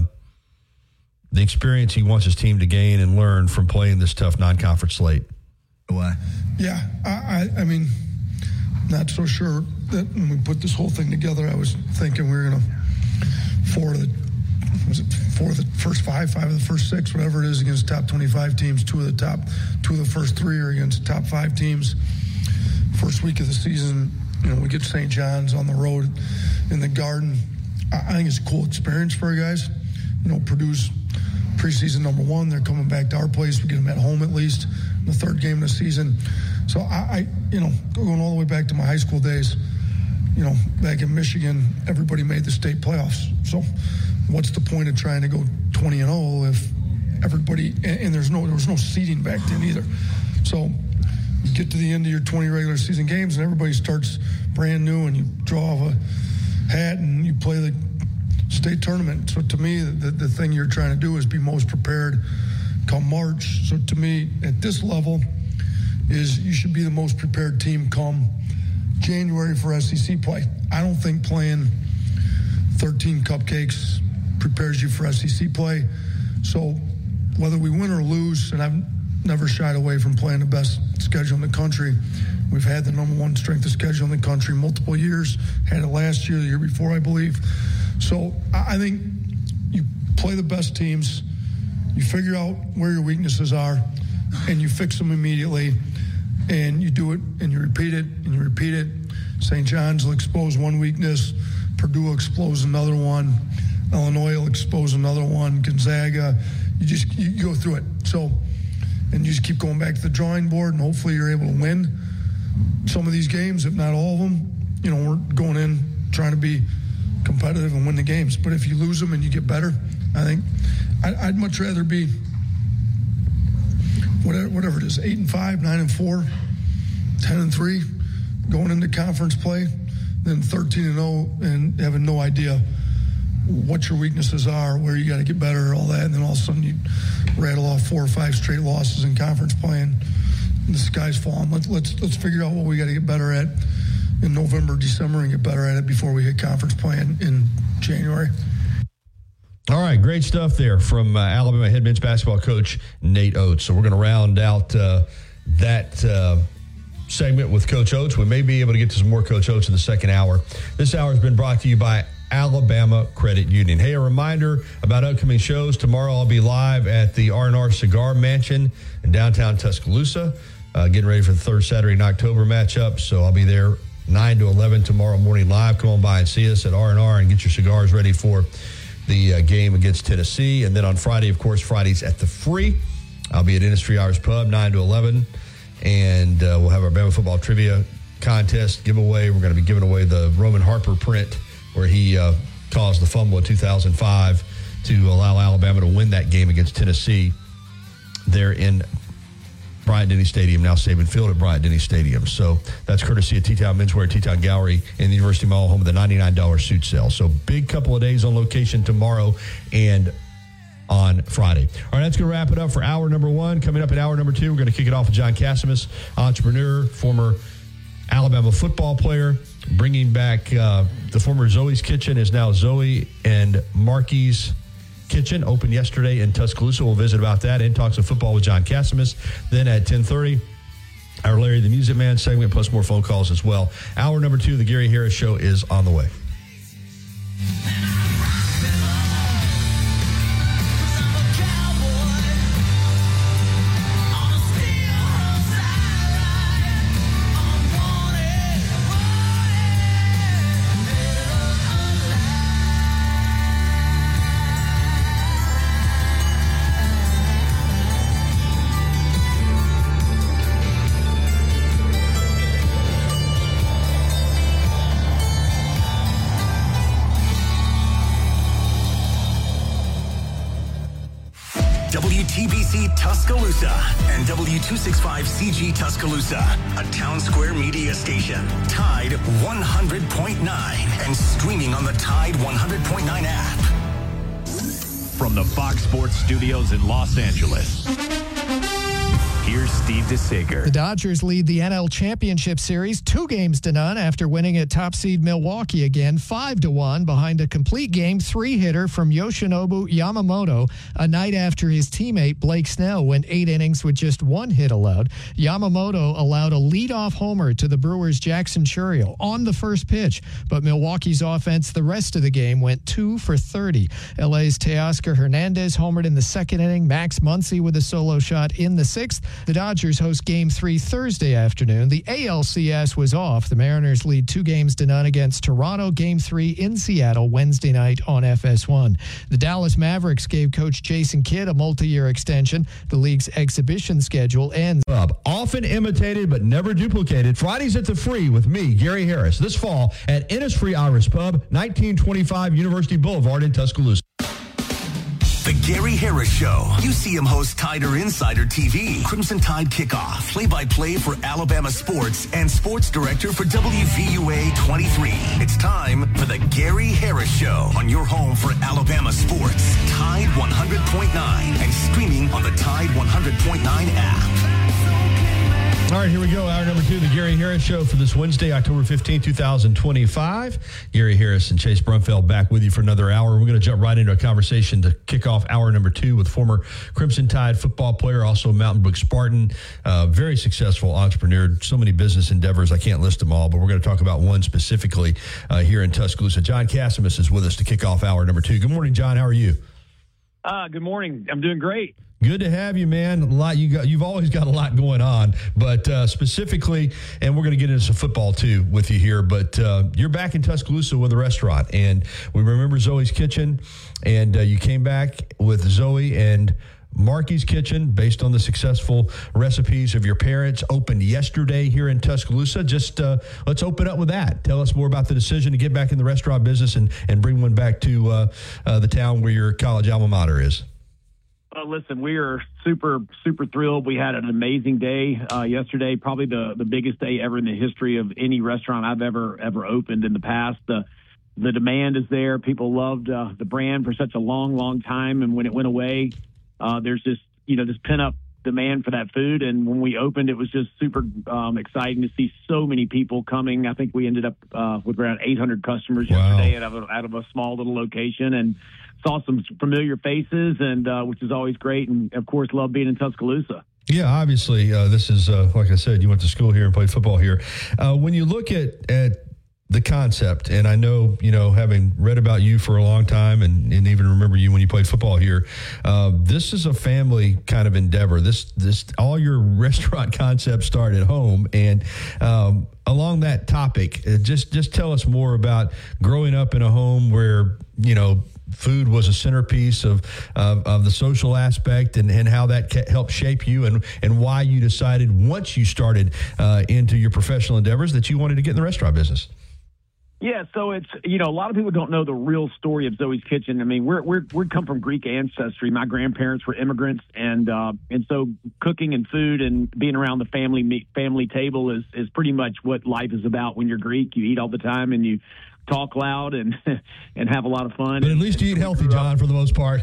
the experience he wants his team to gain and learn from playing this tough non-conference slate. Why? Yeah, I, I, I mean, not so sure that when we put this whole thing together, I was thinking we were going to four of the was it four of the first five, five of the first six, whatever it is, against top twenty-five teams. Two of the top, two of the first three are against top five teams. First week of the season, you know, we get Saint John's on the road in the Garden. I think it's a cool experience for our guys. You know, Purdue's preseason number one. They're coming back to our place. We get them at home at least in the third game of the season. So I, I, you know, going all the way back to my high school days, you know, back in Michigan, everybody made the state playoffs. So what's the point of trying to go twenty and oh if everybody, and, and there's no, there was no seeding back then either. So you get to the end of your twenty regular season games and everybody starts brand new and you draw a hat and you play the state tournament. So to me, the, the thing you're trying to do is be most prepared come March. So to me, at this level, is you should be the most prepared team come January for S E C play. I don't think playing thirteen cupcakes prepares you for S E C play. So whether we win or lose, and I've never shied away from playing the best schedule in the country. We've had the number one strength of schedule in the country multiple years. Had it last year, the year before, I believe. So I think you play the best teams, you figure out where your weaknesses are, and you fix them immediately. And you do it, and you repeat it, and you repeat it. Saint John's will expose one weakness. Purdue will expose another one. Illinois will expose another one. Gonzaga. You just you go through it. So, and you just keep going back to the drawing board, and hopefully you're able to win some of these games, if not all of them. You know, we're going in trying to be competitive and win the games. But if you lose them and you get better, I think I'd, I'd much rather be whatever, whatever it is, eight and five, nine and four, ten and three, going into conference play, than thirteen and oh and having no idea what your weaknesses are, where you got to get better, all that, and then all of a sudden you rattle off four or five straight losses in conference play, and the sky's falling. Let's let's let's figure out what we got to get better at in November, December, and get better at it before we hit conference play in, in January. All right, great stuff there from uh, Alabama head men's basketball coach Nate Oates. So we're going to round out uh, that uh, segment with Coach Oates. We may be able to get to some more Coach Oates in the second hour. This hour has been brought to you by Alabama Credit Union. Hey, a reminder about upcoming shows. Tomorrow I'll be live at the R and R Cigar Mansion in downtown Tuscaloosa, uh, getting ready for the third Saturday in October matchup. So I'll be there nine to eleven tomorrow morning live. Come on by and see us at R and R and get your cigars ready for the uh, game against Tennessee. And then on Friday, of course, Fridays at the Free. I'll be at Industry Hours Pub, nine to eleven. And uh, we'll have our Bama football trivia contest giveaway. We're going to be giving away the Roman Harper print where he uh, caused the fumble in two thousand five to allow Alabama to win that game against Tennessee there in Bryant-Denny Stadium, now Saban Field at Bryant-Denny Stadium. So that's courtesy of T-Town Menswear, T-Town Gallery, and the University Mall, home of the ninety-nine dollars suit sale. So big couple of days on location tomorrow and on Friday. All right, that's going to wrap it up for hour number one. Coming up at hour number two, we're going to kick it off with John Cassimus, entrepreneur, former Alabama football player, bringing back uh, the former Zoe's Kitchen is now Zoe and Marky's Kitchen, opened yesterday in Tuscaloosa. We'll visit about that and talk some football with John Cassimus. Then at ten thirty, our Larry the Music Man segment, plus more phone calls as well. Hour number two of the Gary Harris Show is on the way. W T B C Tuscaloosa and W two sixty-five C G Tuscaloosa, a Town Square media station. Tide one hundred point nine and streaming on the Tide one hundred point nine app. From the Fox Sports Studios in Los Angeles, here's Steve DeSager. The Dodgers lead the N L Championship Series two games to none after winning at top seed Milwaukee again, five to one, behind a complete game three hitter from Yoshinobu Yamamoto, a night after his teammate Blake Snell went eight innings with just one hit allowed. Yamamoto allowed a leadoff homer to the Brewers' Jackson Chourio on the first pitch, but Milwaukee's offense the rest of the game went two for thirty. L A's Teoscar Hernandez homered in the second inning, Max Muncy with a solo shot in the sixth. The Dodgers host Game three Thursday afternoon. The A L C S was off. The Mariners lead two games to none against Toronto. Game three in Seattle Wednesday night on F S one. The Dallas Mavericks gave coach Jason Kidd a multi-year extension. The league's exhibition schedule ends. Often imitated but never duplicated. Fridays at the Free with me, Gary Harris, this fall at Innisfree Irish Pub, nineteen twenty-five University Boulevard in Tuscaloosa. The Gary Harris Show. U C M host Tider Insider T V, Crimson Tide Kickoff, play-by-play for Alabama sports, and sports director for W V U A twenty-three. It's time for the Gary Harris Show on your home for Alabama sports. Tide one hundred point nine and streaming on the Tide one hundred point nine app. All right, here we go. Hour number two of the Gary Harris Show for this Wednesday, October fifteenth, twenty twenty-five. Gary Harris and Chase Brumfeld back with you for another hour. We're going to jump right into a conversation to kick off hour number two with former Crimson Tide football player, also Mountain Brook Spartan, uh, very successful entrepreneur, so many business endeavors. I can't list them all, but we're going to talk about one specifically uh, here in Tuscaloosa. John Cassimus is with us to kick off hour number two. Good morning, John. How are you? Uh, good morning. I'm doing great. Good to have you, man. A lot you got. You've always got a lot going on, but uh, specifically, and we're going to get into some football too with you here. But uh, you're back in Tuscaloosa with a restaurant, and we remember Zoe's Kitchen, and uh, you came back with Zoe and Marky's Kitchen based on the successful recipes of your parents. Opened yesterday here in Tuscaloosa. Just uh, let's open up with that. Tell us more about the decision to get back in the restaurant business and and bring one back to uh, uh, the town where your college alma mater is. Uh, listen, we are super, super thrilled. We had an amazing day uh, yesterday, probably the, the biggest day ever in the history of any restaurant I've ever ever opened in the past. The the demand is there. People loved uh, the brand for such a long, long time, and when it went away, uh, there's this you know this pent up demand for that food. And when we opened, it was just super um, exciting to see so many people coming. I think we ended up uh, with around eight hundred customers Wow. yesterday out of, a, out of a small little location, and saw some familiar faces, and uh, which is always great. And, of course, love being in Tuscaloosa. Yeah, obviously, uh, this is, uh, like I said, you went to school here and played football here. Uh, when you look at, at the concept, and I know, you know, having read about you for a long time and, and even remember you when you played football here, uh, this is a family kind of endeavor. This, this, all your restaurant concepts start at home. And um, along that topic, uh, just, just tell us more about growing up in a home where, you know, food was a centerpiece of, of, of the social aspect, and, and how that ca- helped shape you, and, and why you decided once you started uh, into your professional endeavors that you wanted to get in the restaurant business. Yeah, so it's, you know, a lot of people don't know the real story of Zoe's Kitchen. I mean, we're we're we come from Greek ancestry. My grandparents were immigrants, and uh, and so cooking and food and being around the family meet, family table is is pretty much what life is about when you're Greek. You eat all the time and you talk loud and and have a lot of fun. But at least you eat healthy, John, for the most part.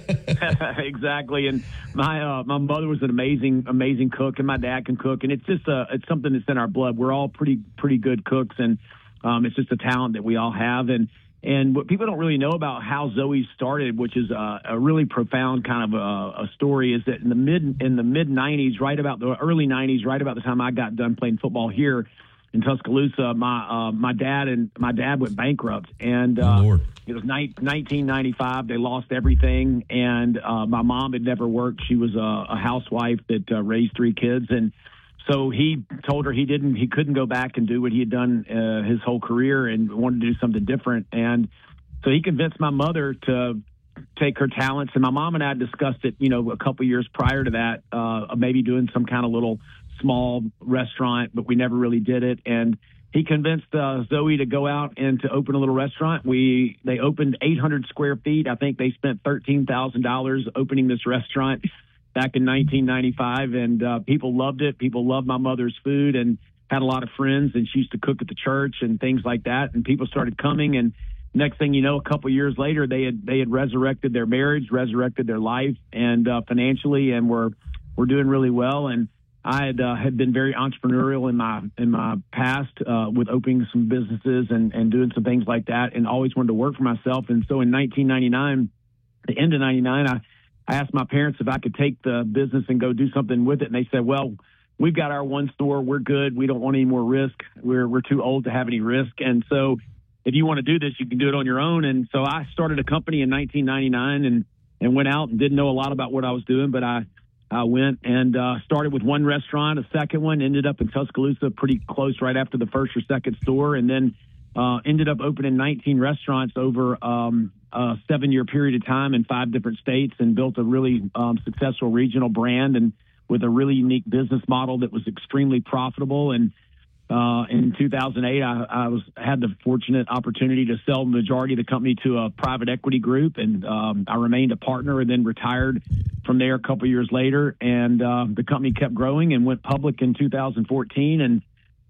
Exactly. And my uh, my mother was an amazing amazing cook, and my dad can cook, and it's just uh, it's something that's in our blood. We're all pretty pretty good cooks, and um, it's just a talent that we all have. And and what people don't really know about how Zoe started, which is uh, a really profound kind of a, a story, is that in the mid in the mid nineties, right about the early nineties, right about the time I got done playing football here in Tuscaloosa, my uh, my dad and my dad went bankrupt, and uh, oh, it was ni- nineteen ninety-five. They lost everything, and uh, my mom had never worked. She was a, a housewife that uh, raised three kids, and so he told her he didn't, he couldn't go back and do what he had done uh, his whole career, and wanted to do something different. And so he convinced my mother to take her talents, and my mom and I discussed it, you know, a couple years prior to that, uh, maybe doing some kind of little small restaurant, but we never really did it. And he convinced uh, Zoe to go out and to open a little restaurant. We they opened eight hundred square feet. I think they spent thirteen thousand dollars opening this restaurant back in nineteen ninety-five, and uh, people loved it. People loved my mother's food, and had a lot of friends, and she used to cook at the church and things like that, and people started coming. And next thing you know, a couple years later, they had they had resurrected their marriage, resurrected their life, and uh, financially, and were were doing really well. And I had uh, had been very entrepreneurial in my in my past uh, with opening some businesses and, and doing some things like that, and always wanted to work for myself. And so in nineteen ninety-nine, the end of ninety-nine, I, I asked my parents if I could take the business and go do something with it. And they said, well, we've got our one store. We're good. We don't want any more risk. We're we're too old to have any risk. And so if you want to do this, you can do it on your own. And so I started a company in nineteen ninety-nine and, and went out and didn't know a lot about what I was doing, but I I went and uh, started with one restaurant, a second one, ended up in Tuscaloosa pretty close right after the first or second store, and then uh, ended up opening nineteen restaurants over um, a seven-year period of time in five different states, and built a really um, successful regional brand, and with a really unique business model that was extremely profitable. And uh, in two thousand eight, I, I was had the fortunate opportunity to sell the majority of the company to a private equity group, and um, I remained a partner and then retired from there a couple years later. And uh, the company kept growing and went public in two thousand fourteen, and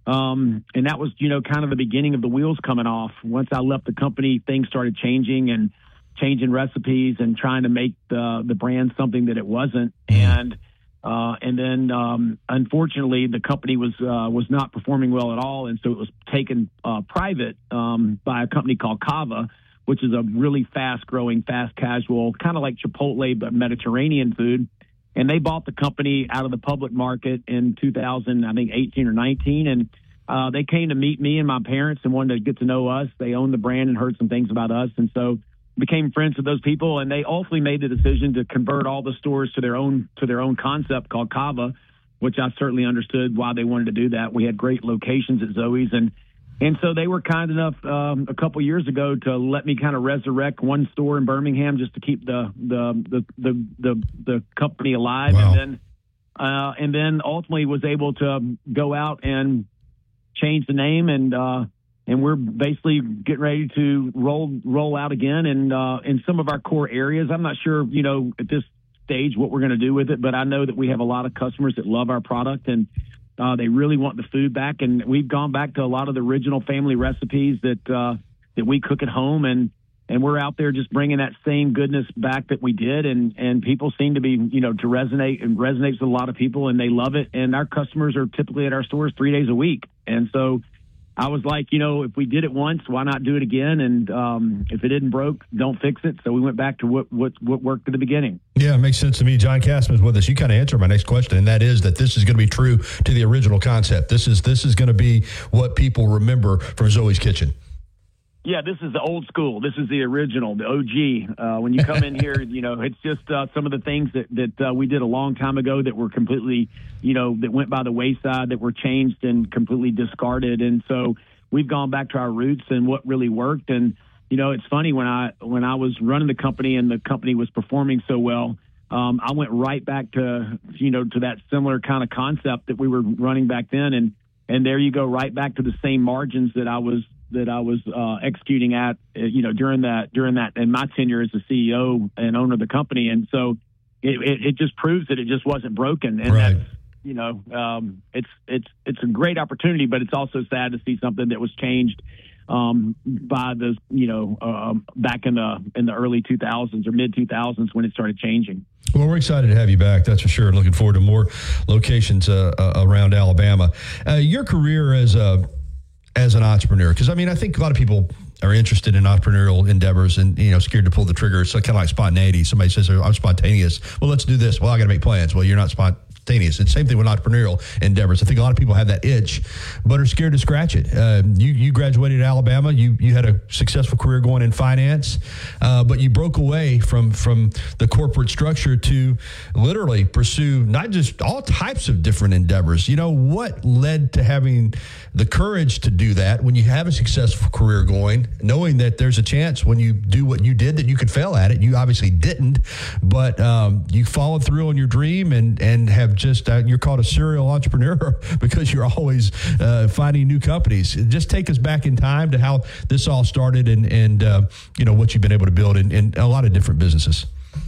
um, and that was, you know, kind of the beginning of the wheels coming off. Once I left the company, things started changing and changing recipes and trying to make the the brand something that it wasn't. And Uh, and then, um, unfortunately, the company was uh, was not performing well at all, and so it was taken uh, private um, by a company called Cava, which is a really fast-growing, fast-casual, kind of like Chipotle but Mediterranean food. And they bought the company out of the public market in two thousand, I think, eighteen or nineteen, and uh, they came to meet me and my parents and wanted to get to know us. They owned the brand and heard some things about us, and so became friends with those people, and they ultimately made the decision to convert all the stores to their own to their own concept called Cava, which I certainly understood why they wanted to do that. We had great locations at Zoe's, and and so they were kind enough um, a couple years ago to let me kind of resurrect one store in Birmingham just to keep the the the the the, the company alive. Wow. and then uh, and then ultimately was able to go out and change the name, and uh, and we're basically getting ready to roll roll out again in uh, in some of our core areas. I'm not sure, you know, at this stage what we're going to do with it, but I know that we have a lot of customers that love our product, and uh, they really want the food back. And we've gone back to a lot of the original family recipes that uh, that we cook at home, and and we're out there just bringing that same goodness back that we did, and and people seem to be, you know, to resonate and resonates with a lot of people, and they love it. And our customers are typically at our stores three days a week, and so I was like, you know, if we did it once, why not do it again? And um, if it isn't broke, don't fix it. So we went back to what what, what worked at the beginning. Yeah, it makes sense to me. John Castman is with us. You kind of answered my next question, and that is that this is going to be true to the original concept. This is this is going to be what people remember from Zoe's Kitchen. Yeah, this is the old school. This is the original, the O G. Uh, when you come in here, you know, it's just uh, some of the things that, that uh, we did a long time ago that were completely, you know, that went by the wayside, that were changed and completely discarded. And so we've gone back to our roots and what really worked. And, you know, it's funny, when I when I was running the company and the company was performing so well, um, I went right back to, you know, to that similar kind of concept that we were running back then. And, and there you go, right back to the same margins that I was that I was uh, executing at, uh, you know, during that, during that, and my tenure as the C E O and owner of the company. And so it, it, it just proves that it just wasn't broken. And right. that's, you know, um, it's, it's, it's a great opportunity, but it's also sad to see something that was changed um, by the, you know, uh, back in the, in the early two thousands or mid two thousands when it started changing. Well, we're excited to have you back, that's for sure. Looking forward to more locations uh, uh, around Alabama. Uh, your career as a, as an entrepreneur, because I mean, I think a lot of people are interested in entrepreneurial endeavors and, you know, scared to pull the trigger. So kind of like spontaneity. Somebody says, I'm spontaneous. Well, let's do this. Well, I got to make plans. Well, you're not spontaneous. It's the same thing with entrepreneurial endeavors. I think a lot of people have that itch, but are scared to scratch it. Uh, you you graduated at Alabama. You you had a successful career going in finance, uh, but you broke away from from the corporate structure to literally pursue not just all types of different endeavors. You know, what led to having the courage to do that when you have a successful career going, knowing that there's a chance when you do what you did that you could fail at it? You obviously didn't, but um, you followed through on your dream and and have just uh, you're called a serial entrepreneur because you're always uh, finding new companies. Just take us back in time to how this all started and and uh, you know, what you've been able to build in, in a lot of different businesses.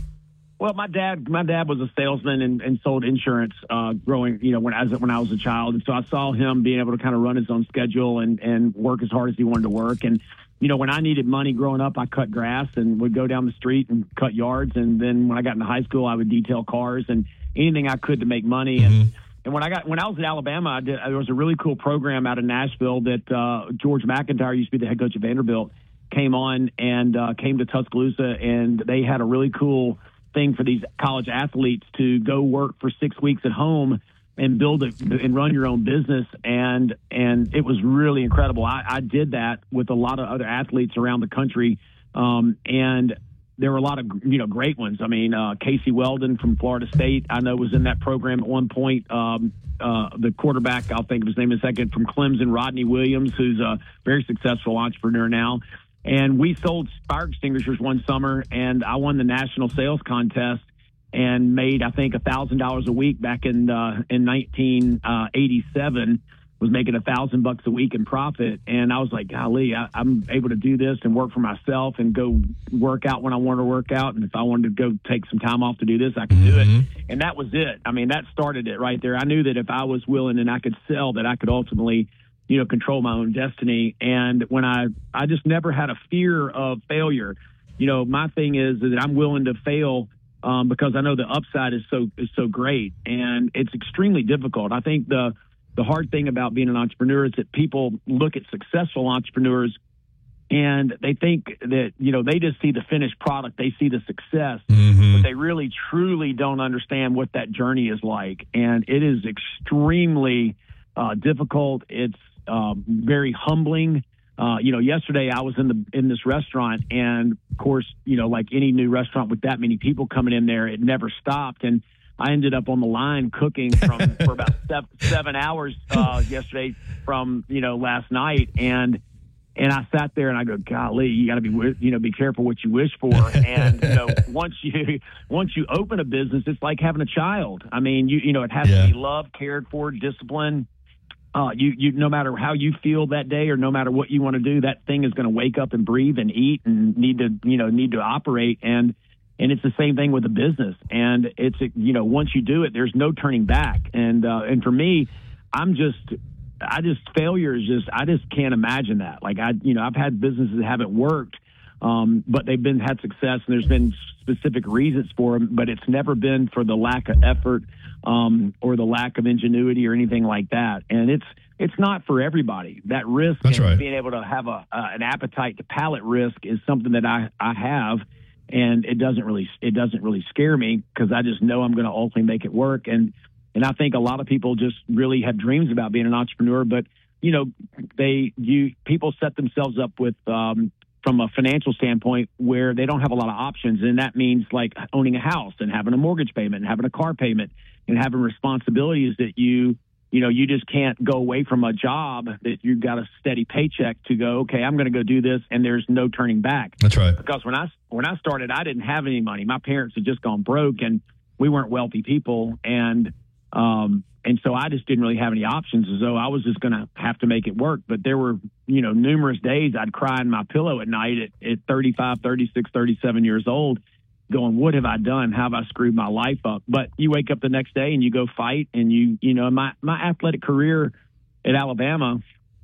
Well, my dad, my dad was a salesman and, and sold insurance uh, growing, you know, when I was when I was a child, and so I saw him being able to kind of run his own schedule and and work as hard as he wanted to work. And you know, when I needed money growing up, I cut grass and would go down the street and cut yards. And then when I got into high school, I would detail cars and anything I could to make money. Mm-hmm. And and when I got when I was at Alabama, I did, there was a really cool program out of Nashville that uh, George McIntyre, used to be the head coach of Vanderbilt, came on and uh, came to Tuscaloosa, and they had a really cool thing for these college athletes to go work for six weeks at home and build it and run your own business. And, and it was really incredible. I, I did that with a lot of other athletes around the country. Um, and there were a lot of, you know, great ones. I mean, uh, Casey Weldon from Florida State, I know, was in that program at one point. Um, uh, the quarterback, I'll think of his name in a second, from Clemson, Rodney Williams, who's a very successful entrepreneur now. And we sold fire extinguishers one summer, and I won the national sales contest and made, I think, one thousand dollars a week back in uh, in nineteen eighty-seven. Was making a thousand bucks a week in profit, and I was like, golly, I, I'm able to do this and work for myself and go work out when I want to work out, and if I wanted to go take some time off to do this, I could do Mm-hmm. it. And that was it. I mean, that started it right there. I knew that if I was willing and I could sell, that I could ultimately, you know, control my own destiny. And when I, I just never had a fear of failure. You know, my thing is that I'm willing to fail um, because I know the upside is so, is so great, and it's extremely difficult. I think the, the hard thing about being an entrepreneur is that people look at successful entrepreneurs and they think that, you know, they just see the finished product. They see the success, mm-hmm. but they really, truly don't understand what that journey is like. And it is extremely uh, difficult. It's um, very humbling. Uh, you know, yesterday I was in the in this restaurant, and of course, you know, like any new restaurant with that many people coming in there, it never stopped. And I ended up on the line cooking from for about seven, seven hours uh, yesterday from, you know, last night. And and I sat there and I go, golly, you got to be, you know, be careful what you wish for. And, you know, once you once you open a business, it's like having a child. I mean, you you know, it has yeah. to be loved, cared for, disciplined. Uh, you, you, no matter how you feel that day or no matter what you want to do, that thing is going to wake up and breathe and eat and need to, you know, need to operate. And, and it's the same thing with a business. And it's, you know, once you do it, there's no turning back. And, uh, and for me, I'm just, I just, failure is just, I just can't imagine that. Like I, you know, I've had businesses that haven't worked. Um, but they've been had success, and there's been specific reasons for them, but it's never been for the lack of effort um, or the lack of ingenuity or anything like that. And it's it's not for everybody. That risk That's and right. being able to have a uh, an appetite to pallet risk is something that I, I have, and it doesn't really it doesn't really scare me because I just know I'm going to ultimately make it work. And and I think a lot of people just really have dreams about being an entrepreneur, but you know they you people set themselves up with um, from a financial standpoint where they don't have a lot of options. And that means like owning a house and having a mortgage payment and having a car payment and having responsibilities that you, you know, you just can't go away from a job that you've got a steady paycheck to go, okay, I'm going to go do this. And there's no turning back. That's right. Because when I, when I started, I didn't have any money. My parents had just gone broke and we weren't wealthy people. And, um, And so I just didn't really have any options, as though I was just going to have to make it work. But there were, you know, numerous days I'd cry in my pillow at night at, at thirty-five, thirty-six, thirty-seven years old going, what have I done? How have I screwed my life up? But you wake up the next day and you go fight. And, you you know, my, my athletic career at Alabama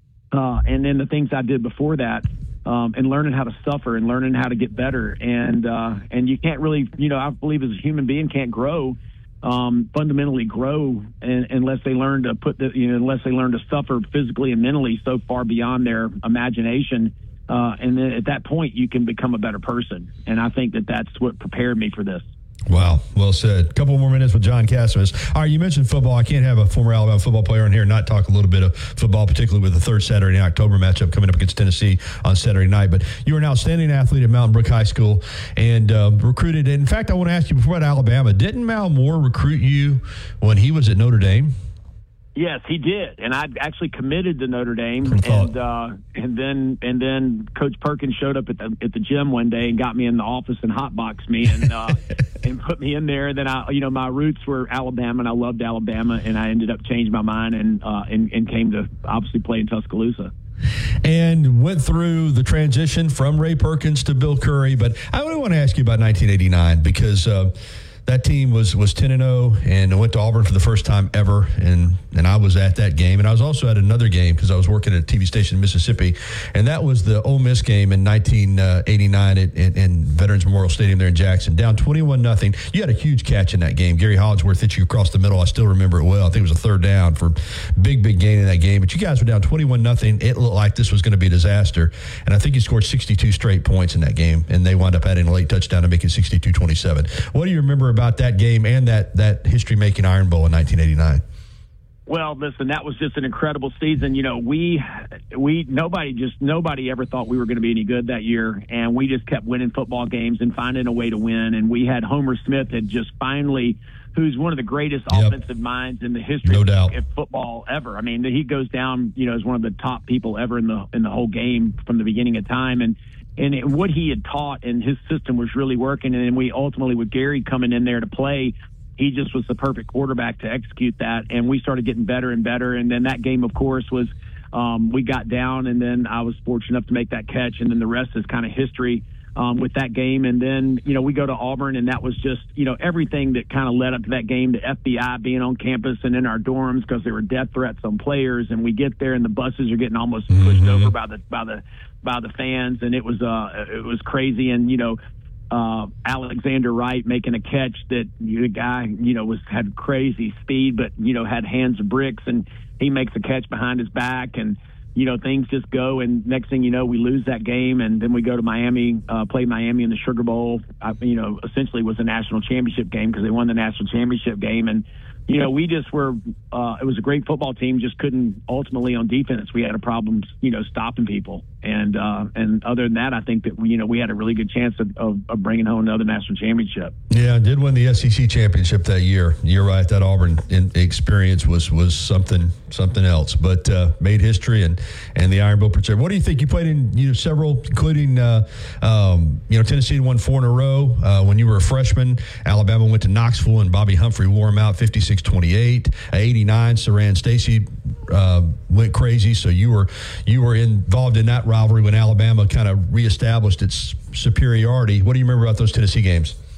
uh, and then the things I did before that um, and learning how to suffer and learning how to get better. And, uh, and you can't really, you know, I believe as a human being can't grow Um, fundamentally grow and, unless they learn to put the, you know, unless they learn to suffer physically and mentally so far beyond their imagination. Uh, and then at that point, you can become a better person. And I think that that's what prepared me for this. Wow. Well said. A couple more minutes with John Cassimus. All right, you mentioned football. I can't have a former Alabama football player on here and not talk a little bit of football, particularly with the third Saturday in October matchup coming up against Tennessee on Saturday night. But you were an outstanding athlete at Mountain Brook High School and uh, recruited. In fact, I want to ask you before at Alabama, didn't Mal Moore recruit you when he was at Notre Dame? Yes, he did, and I actually committed to Notre Dame, and uh, and then and then Coach Perkins showed up at the at the gym one day and got me in the office and hotboxed me and uh, and put me in there. And then I, you know, my roots were Alabama, and I loved Alabama, and I ended up changing my mind and uh, and, and came to obviously play in Tuscaloosa. And went through the transition from Ray Perkins to Bill Curry. But I really want to ask you about nineteen eighty-nine because. Uh, That team was was ten and oh and went to Auburn for the first time ever, and and I was at that game, and I was also at another game because I was working at a T V station in Mississippi, and that was the Ole Miss game in nineteen eighty-nine at, at, in Veterans Memorial Stadium there in Jackson, down twenty-one nothing. You had a huge catch in that game. Gary Hollingsworth hit you across the middle. I still remember it well. I think it was a third down for big, big gain in that game, but you guys were down twenty-one nothing. It looked like this was going to be a disaster, and I think you scored sixty-two straight points in that game, and they wound up adding a late touchdown to make it sixty-two twenty-seven. What do you remember about that game and that that history-making Iron Bowl in nineteen eighty-nine? Well, listen, that was just an incredible season. You know, we we nobody just nobody ever thought we were going to be any good that year, and we just kept winning football games and finding a way to win. And we had Homer Smith had just finally, who's one of the greatest yep. offensive minds in the history no of, doubt. of football ever. I mean, he goes down, you know, as one of the top people ever in the in the whole game from the beginning of time. And and it, what he had taught and his system was really working. And then we ultimately, with Gary coming in there to play, he just was the perfect quarterback to execute that. And we started getting better and better. And then that game, of course, was um, we got down, and then I was fortunate enough to make that catch. And then the rest is kind of history um, with that game. And then, you know, we go to Auburn, and that was just, you know, everything that kind of led up to that game, the F B I being on campus and in our dorms because there were death threats on players. And we get there, and the buses are getting almost pushed mm-hmm. over by the by the by the fans. And it was uh, it was crazy. And, you know, Uh, Alexander Wright making a catch that the guy, you know, was had crazy speed, but, you know, had hands of bricks, and he makes a catch behind his back, and, you know, things just go. And next thing you know, we lose that game, and then we go to Miami, uh, play Miami in the Sugar Bowl. I, you know, essentially was a national championship game because they won the national championship game. And, you know, we just were, uh, it was a great football team, just couldn't ultimately on defense. We had a problem, you know, stopping people. And, uh, and other than that, I think that, you know, we had a really good chance of, of, of bringing home another national championship. Yeah, I did win the S E C championship that year. You're right. That Auburn in, experience was, was something, something else, but, uh, made history and, and the Iron Bowl preserved. What do you think? You played in, you know, several, including, uh, um, you know, Tennessee won four in a row, uh, when you were a freshman. Alabama went to Knoxville and Bobby Humphrey wore them out fifty-six twenty-eight. eighty-nine, Saran Stacy, uh, went crazy. So you were, you were involved in that rivalry when Alabama kind of reestablished its superiority. What do you remember about those Tennessee games?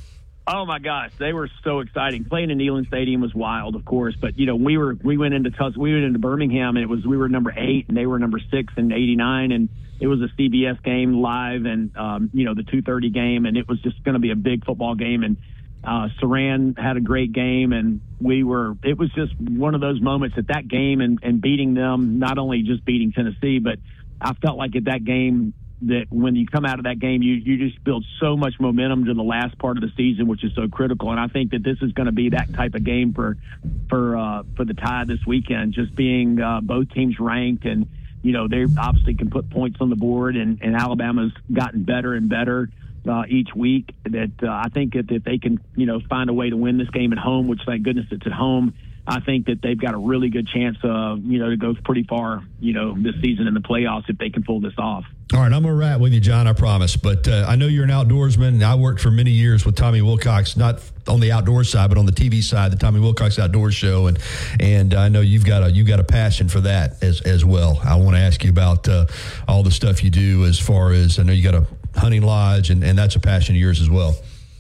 Oh my gosh, they were so exciting. Playing in Neyland Stadium was wild, of course. But you know, we were we went into Tus- we went into Birmingham, and it was we were number eight, and they were number six in eighty-nine, and it was a C B S game live, and um, you know the two thirty game, and it was just going to be a big football game. And uh, Saran had a great game, and we were. It was just one of those moments at that game, and, and beating them, not only just beating Tennessee, but I felt like at that game, that when you come out of that game, you, you just build so much momentum to the last part of the season, which is so critical. And I think that this is going to be that type of game for for uh, for the Tide this weekend, just being uh, both teams ranked. And, you know, they obviously can put points on the board, and, and Alabama's gotten better and better uh, each week. That uh, I think that if they can, you know, find a way to win this game at home, which thank goodness it's at home, I think that they've got a really good chance of, you know, to go pretty far, you know, this season in the playoffs if they can pull this off. All right, I'm going to wrap with you, John, I promise. But uh, I know you're an outdoorsman, and I worked for many years with Tommy Wilcox, not on the outdoor side, but on the T V side, the Tommy Wilcox Outdoor Show. And and I know you've got a you've got a passion for that as, as well. I want to ask you about uh, all the stuff you do as far as, I know you got a hunting lodge, and, and that's a passion of yours as well.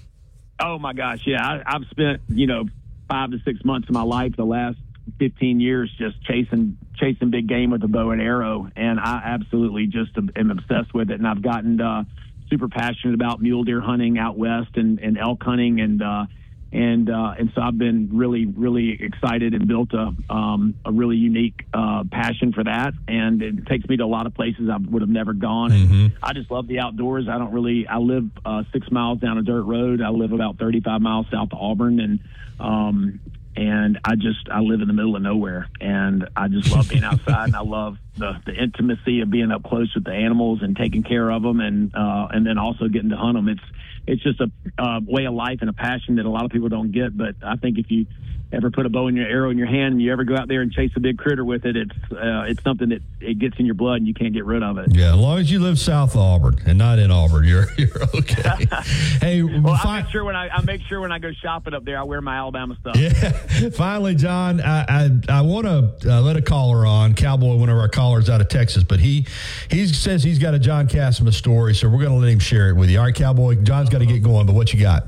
Oh, my gosh, yeah. I, I've spent, you know, five to six months of my life the last fifteen years just chasing chasing big game with a bow and arrow, and I absolutely just am obsessed with it. And I've gotten uh, super passionate about mule deer hunting out west, and, and elk hunting, and uh, and uh, and so I've been really really excited and built a um, a really unique uh, passion for that. And it takes me to a lot of places I would have never gone. And mm-hmm. I just love the outdoors. I don't really. I live uh, six miles down a dirt road. I live about thirty-five miles south of Auburn, and um, and I just I live in the middle of nowhere, and I just love being outside, and I love the, the intimacy of being up close with the animals and taking care of them, and uh, and then also getting to hunt them. It's it's just a uh, way of life and a passion that a lot of people don't get. But I think if you ever put a bow and your arrow in your hand, and you ever go out there and chase a big critter with it, it's uh, it's something that it gets in your blood, and you can't get rid of it. Yeah, as long as you live south of Auburn and not in Auburn, you're you're okay. Hey, well, fi- I make sure when I, I make sure when I go shopping up there, I wear my Alabama stuff. Yeah. Finally, John, I I, I want to uh, let a caller on, Cowboy, one of our callers out of Texas, but he he says he's got a John Cassimus story, so we're going to let him share it with you. All right, Cowboy, John's got to get going, but what you got?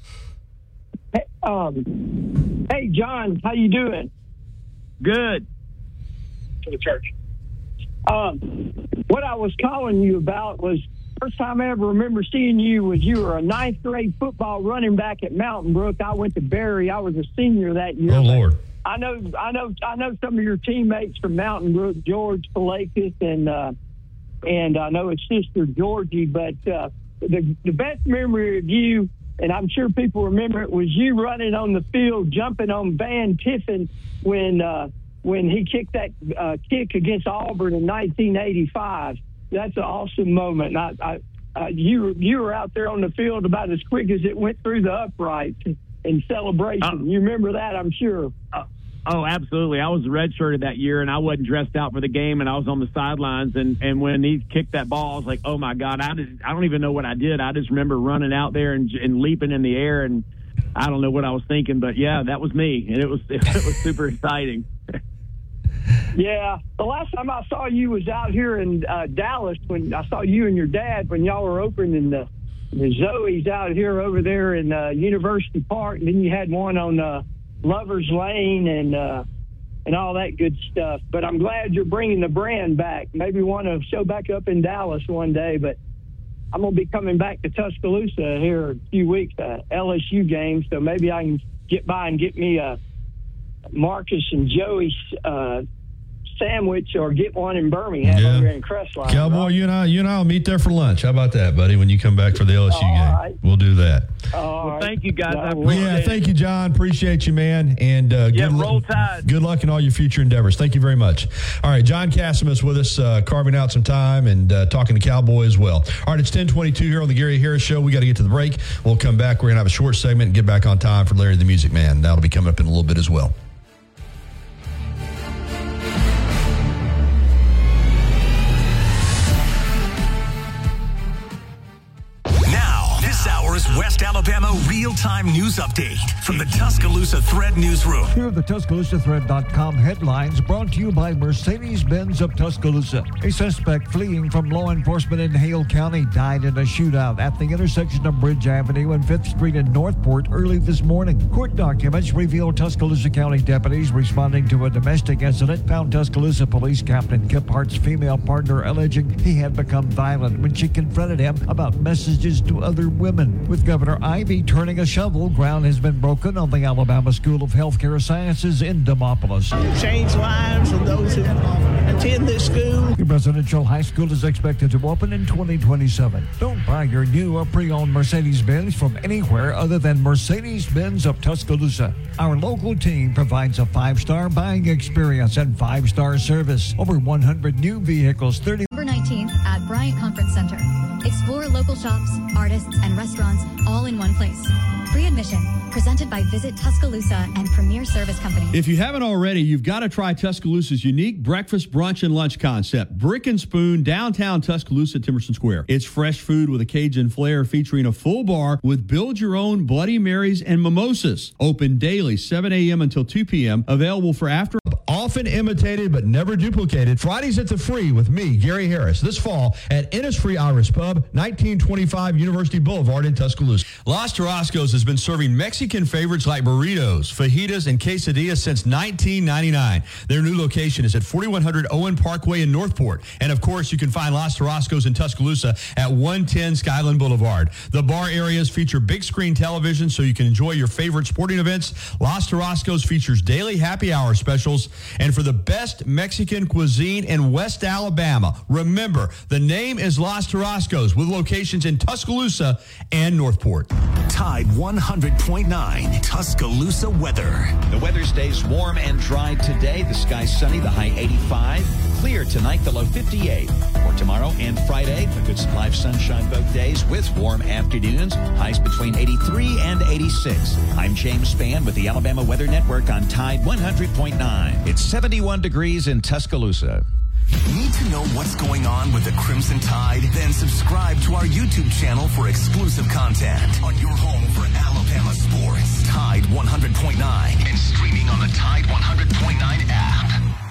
Hey, um, hey, John, how you doing? Good. To the church. Um, what I was calling you about was first time I ever remember seeing you was you were a ninth grade football running back at Mountain Brook. I went to Berry. I was a senior that year. Oh Lord. I know, I know, I know some of your teammates from Mountain Brook, George Palakis, and uh, and I know his sister Georgie. But uh, the the best memory of you, and I'm sure people remember it, was you running on the field, jumping on Van Tiffin when uh, when he kicked that uh, kick against Auburn in nineteen eighty-five. That's an awesome moment. And I, I, uh, you you were out there on the field about as quick as it went through the uprights in celebration. Uh, you remember that, I'm sure. Uh, oh, absolutely. I was redshirted that year, and I wasn't dressed out for the game, and I was on the sidelines. And, and when he kicked that ball, I was like, oh, my God, I, just, I don't even know what I did. I just remember running out there and, and leaping in the air, and I don't know what I was thinking. But, yeah, that was me, and it was it was super exciting. Yeah, the last time I saw you was out here in uh, Dallas when I saw you and your dad when y'all were opening the the Zoe's out here over there in uh, University Park, and then you had one on uh, Lover's Lane and uh, and all that good stuff. But I'm glad you're bringing the brand back. Maybe want to show back up in Dallas one day. But I'm gonna be coming back to Tuscaloosa here in a few weeks, uh, L S U game, so maybe I can get by and get me a Marcus and Joey uh, sandwich, or get one in Birmingham yeah. over in Crestline. Cowboy, right? you and I, you and I will meet there for lunch. How about that, buddy? When you come back for the L S U All game, right. we'll do that. All well, right. thank you, guys. I Well, yeah, thank you, John. Appreciate you, man. And uh, yeah, good, roll lu- tide. good luck in all your future endeavors. Thank you very much. All right, John Cassimus with us, uh, carving out some time and uh, talking to Cowboy as well. All right, it's ten twenty-two here on the Gary Harris Show. We got to get to the break. We'll come back. We're going to have a short segment and get back on time for Larry the Music Man. That'll be coming up in a little bit as well. West Alabama Real real-time news update from the Tuscaloosa Thread newsroom. Here are the Tuscaloosa Thread dot com headlines brought to you by Mercedes-Benz of Tuscaloosa. A suspect fleeing from law enforcement in Hale County died in a shootout at the intersection of Bridge Avenue and fifth Street in Northport early this morning. Court documents reveal Tuscaloosa County deputies responding to a domestic incident found Tuscaloosa Police Captain Kip Hart's female partner alleging he had become violent when she confronted him about messages to other women. With Governor Ivey turning a shovel, ground has been broken on the Alabama School of Healthcare Sciences in Demopolis. Change lives of those who attend this school. The residential high school is expected to open in twenty twenty-seven. Don't buy your new or pre-owned Mercedes-Benz from anywhere other than Mercedes-Benz of Tuscaloosa. Our local team provides a five-star buying experience and five-star service. Over one hundred new vehicles, thirty November nineteenth at Bryant Conference Center. Explore local shops, artists, and restaurants all in one place. Free admission, presented by Visit Tuscaloosa and Premier Service Company. If you haven't already, you've got to try Tuscaloosa's unique breakfast, brunch, and lunch concept. Brick and Spoon, downtown Tuscaloosa, Timerson Square. It's fresh food with a Cajun flair featuring a full bar with build-your-own Bloody Marys and mimosas. Open daily, seven a.m. until two p.m. Available for after. Often imitated but never duplicated. Fridays at the Free with me, Gary Harris, this fall at Innisfree Irish Pub, nineteen twenty-five University Boulevard in Tuscaloosa. Los Tarascos has been serving Mexican favorites like burritos, fajitas, and quesadillas since nineteen ninety-nine. Their new location is at forty-one hundred Owen Parkway in Northport. And, of course, you can find Los Tarascos in Tuscaloosa at one ten Skyland Boulevard. The bar areas feature big screen television so you can enjoy your favorite sporting events. Los Tarascos features daily happy hour specials. And for the best Mexican cuisine in West Alabama, remember, the name is Los Tarascos with locations in Tuscaloosa and Northport. Tide one hundred point nine Tuscaloosa weather. The weather stays warm and dry today. The sky sunny, the high eighty-five. Clear tonight, the low fifty-eight. For tomorrow and Friday, a good supply of sunshine both days with warm afternoons. Highs between eighty-three and eighty-six. I'm James Spann with the Alabama Weather Network on Tide one hundred point nine. It's seventy-one degrees in Tuscaloosa. Need to know what's going on with the Crimson Tide? Then subscribe to our YouTube channel for exclusive content on your home for Alabama sports. Tide one hundred point nine and streaming on the Tide one hundred point nine app.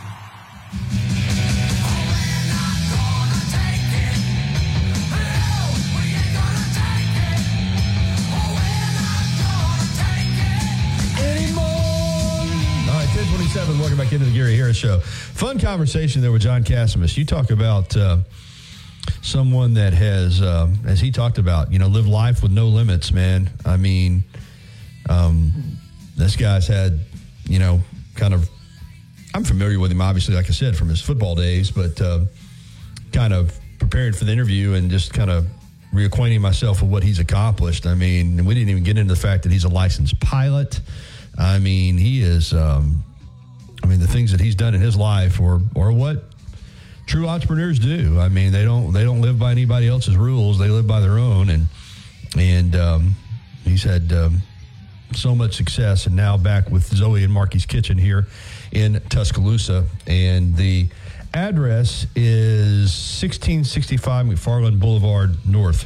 ten twenty-seven, welcome back into the Gary Harris Show. Fun conversation there with John Cassimus. You talk about uh, someone that has, uh, as he talked about, you know, lived life with no limits, man. I mean, um, this guy's had, you know, kind of, I'm familiar with him, obviously, like I said, from his football days, but uh, kind of preparing for the interview and just kind of reacquainting myself with what he's accomplished. I mean, we didn't even get into the fact that he's a licensed pilot. I mean, he is, um, I mean, the things that he's done in his life or or what true entrepreneurs do. I mean, they don't they don't live by anybody else's rules. They live by their own. And and um, he's had um, so much success. And now back with Zoe and Marky's Kitchen here in Tuscaloosa. And the address is sixteen sixty-five McFarland Boulevard North.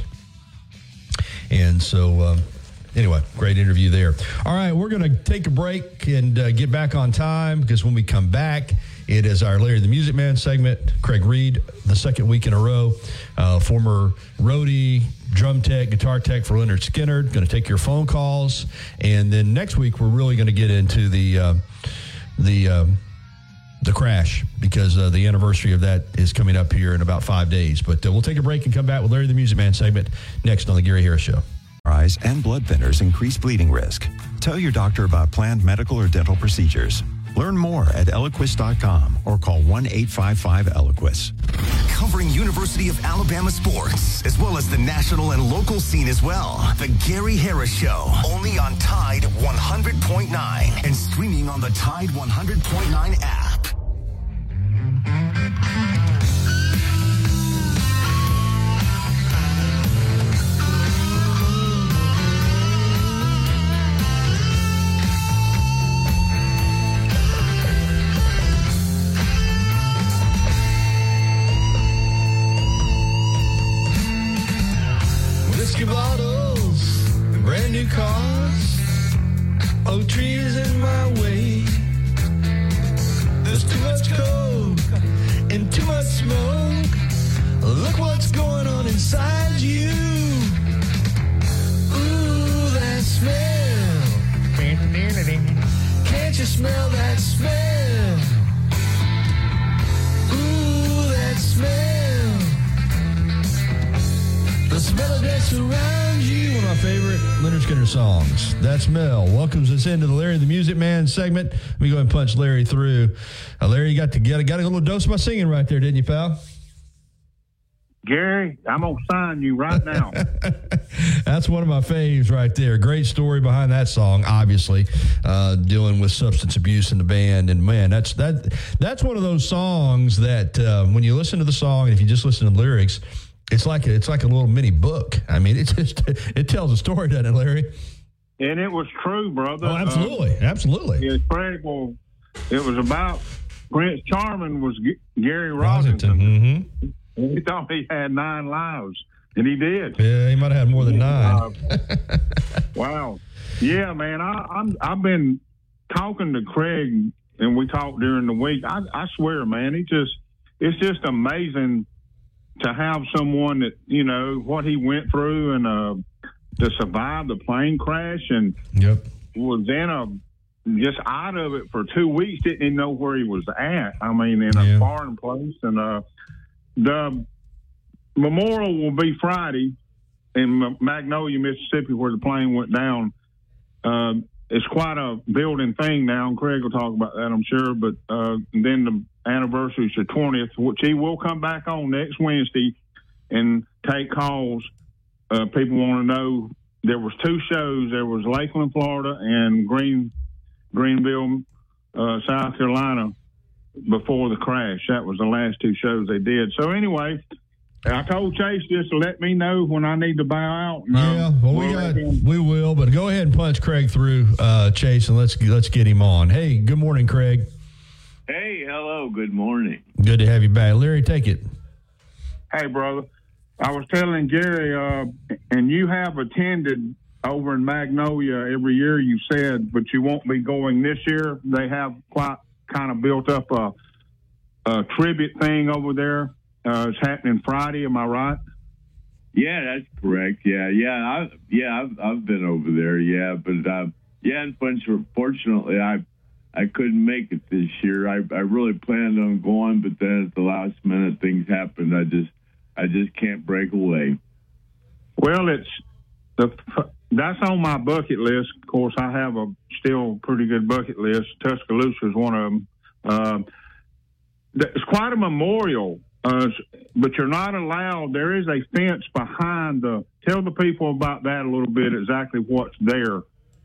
And so... Um, Anyway, great interview there. All right, we're going to take a break and uh, get back on time because when we come back, it is our Larry the Music Man segment. Craig Reed, the second week in a row, uh, former roadie, drum tech, guitar tech for Leonard Skinner. Going to take your phone calls. And then next week, we're really going to get into the uh, the um, the crash because uh, the anniversary of that is coming up here in about five days. But uh, we'll take a break and come back with Larry the Music Man segment next on the Gary Harris Show. Eyes and blood thinners increase bleeding risk. Tell your doctor about planned medical or dental procedures. Learn more at Eliquis dot com or call one eight five five Eliquis. Covering University of Alabama sports, as well as the national and local scene as well. The Gary Harris Show, only on Tide one hundred point nine and streaming on the Tide one hundred point nine app. Whiskey bottles, brand new cars, Oak trees in my way. There's too much coke and too much smoke. Look what's going on inside you. Ooh, that smell. Can't you smell that smell? Ooh, that smell. The smell of that surrounds you. One of my favorite Leonard Skinner songs. That's Mel. Welcomes us into the Larry the Music Man segment. Let me go ahead and punch Larry through. Uh, Larry, you got to get got a little dose of my singing right there, didn't you, pal? Gary, I'm going to sign you right now. That's one of my faves right there. Great story behind that song, obviously, uh, dealing with substance abuse in the band. And, man, that's that. That's one of those songs that uh, when you listen to the song, and if you just listen to the lyrics, it's like a, it's like a little mini book. I mean, it just it tells a story, doesn't it, Larry? And it was true, brother. Oh, absolutely. Uh, absolutely. It's critical. It was about Prince Charming was G- Gary Rossington. Mm-hmm. He thought he had nine lives, and he did. Yeah, he might have had more than nine. Uh, wow. Yeah, man, I, I'm, I've been talking to Craig, and we talked during the week. I, I swear, man, he just it's just amazing to have someone that, you know, what he went through and uh, to survive the plane crash and yep. was in a just out of it for two weeks, didn't even know where he was at. I mean, in a yeah. foreign place, and uh. The memorial will be Friday in Magnolia, Mississippi, where the plane went down. Uh, it's quite a building thing now, and Craig will talk about that, I'm sure. But uh, then the anniversary is the twentieth, which he will come back on next Wednesday and take calls. Uh, people want to know there was two shows. There was Lakeland, Florida, and Green Greenville, uh, South Carolina. Before the crash. That was the last two shows they did. So anyway, I told Chase just to let me know when I need to bow out. Yeah, well, we got, we will, but go ahead and punch Craig through, uh, Chase, and let's let's get him on. Hey, good morning, Craig. Hey, hello, good morning. Good to have you back. Larry, take it. Hey, brother. I was telling Gary, uh, and you have attended over in Magnolia every year, you said, but you won't be going this year. They have quite kind of built up a, a tribute thing over there. Uh, it's happening Friday. Am I right? Yeah, that's correct. Yeah, yeah, I, yeah. I've I've been over there. Yeah, but uh, yeah, unfortunately, I I couldn't make it this year. I I really planned on going, but then at the last minute, things happened. I just I just can't break away. Well, it's the. That's on my bucket list. Of course, I have a still pretty good bucket list. Tuscaloosa is one of them. Uh, it's quite a memorial, uh, but you're not allowed. There is a fence behind the. Tell the people about that a little bit. Exactly what's there.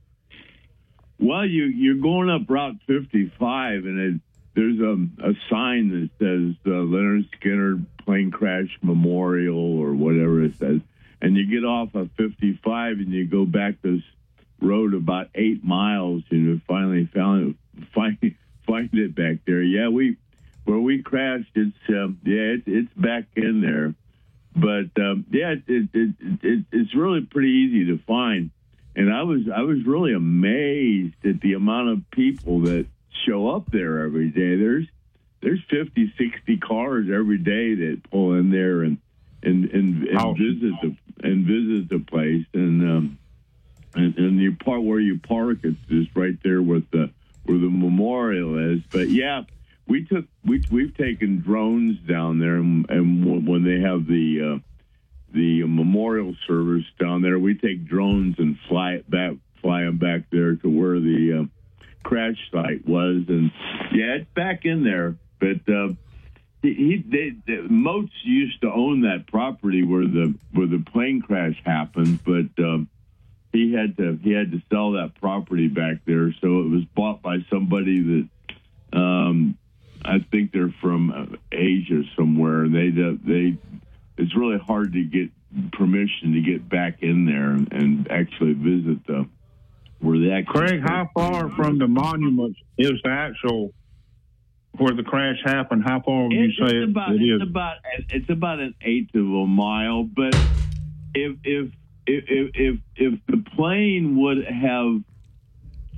Well, you you're going up Route fifty-five, and it, there's a a sign that says uh, Leonard Skinner Plane Crash Memorial or whatever it says. And you get off of fifty-five and you go back this road about eight miles and you finally found it, find, find it back there. Yeah, we where we crashed, it's um, yeah, it, it's back in there. But um, yeah, it, it, it, it it's really pretty easy to find. And I was I was really amazed at the amount of people that show up there every day. There's there's fifty, sixty cars every day that pull in there and and and, and oh. visit the and visit the place. And um, and, and the part where you park, it's just right there with the where the memorial is. But yeah, we took we we've taken drones down there, and, and when they have the uh, the memorial service down there, we take drones and fly it back, fly them back there to where the uh, crash site was. And yeah, it's back in there. But uh, he, he they, the Moats used to own that property where the where the plane crash happened, but um, he had to he had to sell that property back there. So it was bought by somebody that um, I think they're from Asia somewhere. And they they it's really hard to get permission to get back in there and actually visit the where the actual. Craig, how far from the monument is the actual where the crash happened? How far would it's, you say it's about, it it's is? About it's about an eighth of a mile. But if if if if if, if the plane would have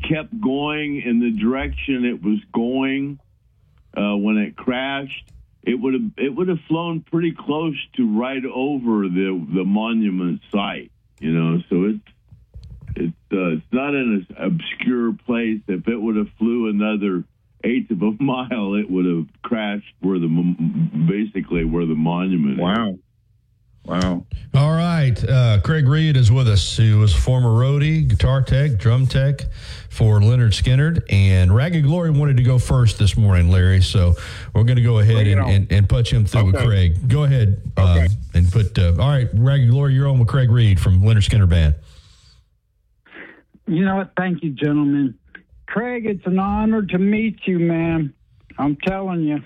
kept going in the direction it was going uh, when it crashed, it would have it would have flown pretty close to right over the the monument site. You know, so it's it's uh, it's not in an obscure place. If it would have flew another eighth of a mile, it would have crashed where the basically where the monument wow. is. Wow. All right. Uh, Craig Reed is with us. He was former roadie, guitar tech, drum tech for Lynyrd Skynyrd. And Ragged Glory wanted to go first this morning, Larry. So we're going to go ahead and, and, and put him through Okay. with Craig. Go ahead uh, Okay. and put. Uh, all right, Ragged Glory, you're on with Craig Reed from Lynyrd Skynyrd Band. You know what? Thank you, gentlemen. Craig, it's an honor to meet you, man. I'm telling you.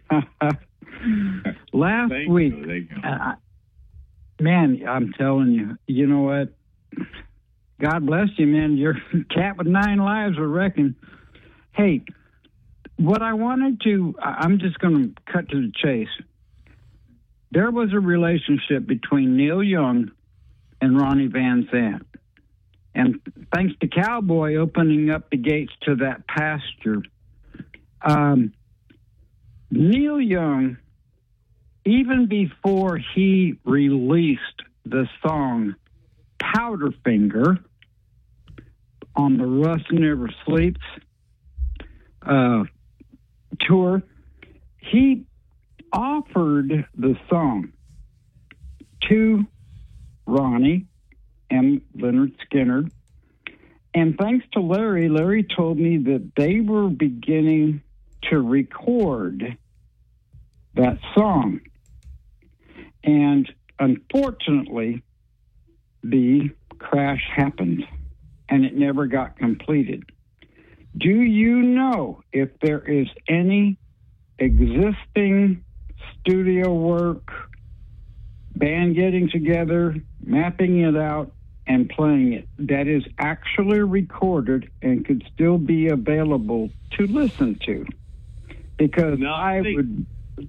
Last Thank week, you. Thank you. uh, man, I'm telling you, you know what? God bless you, man. You're a cat with nine lives, I reckon. Hey, what I wanted to, I- I'm just going to cut to the chase. There was a relationship between Neil Young and Ronnie Van Zant. And thanks to Cowboy opening up the gates to that pasture, um, Neil Young, even before he released the song Powderfinger on the Rust Never Sleeps uh, tour, he offered the song to Ronnie and Lynyrd Skynyrd. And thanks to Larry, Larry told me that they were beginning to record that song. And unfortunately, the crash happened and it never got completed. Do you know if there is any existing studio work, band getting together, mapping it out, and playing it that is actually recorded and could still be available to listen to? Because No, I I think- would...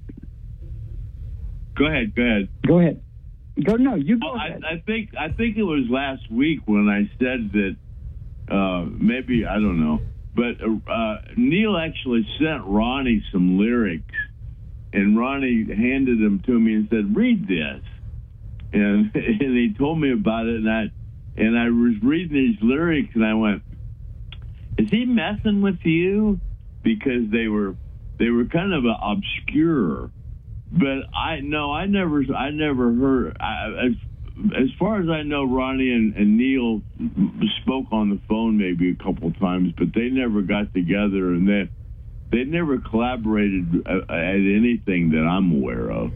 Go ahead. Go ahead. Go ahead. Go, no, you go Well, I, ahead. I think I think it was last week when I said that uh, maybe I don't know, but uh, Neil actually sent Ronnie some lyrics, and Ronnie handed them to me and said, "Read this," and and he told me about it, and I and I was reading these lyrics, and I went, "Is he messing with you?" Because they were they were kind of obscure. But I no, I never, I never heard. I, as, as far as I know, Ronnie and, and Neil spoke on the phone maybe a couple of times, but they never got together, and they they never collaborated at, at anything that I'm aware of.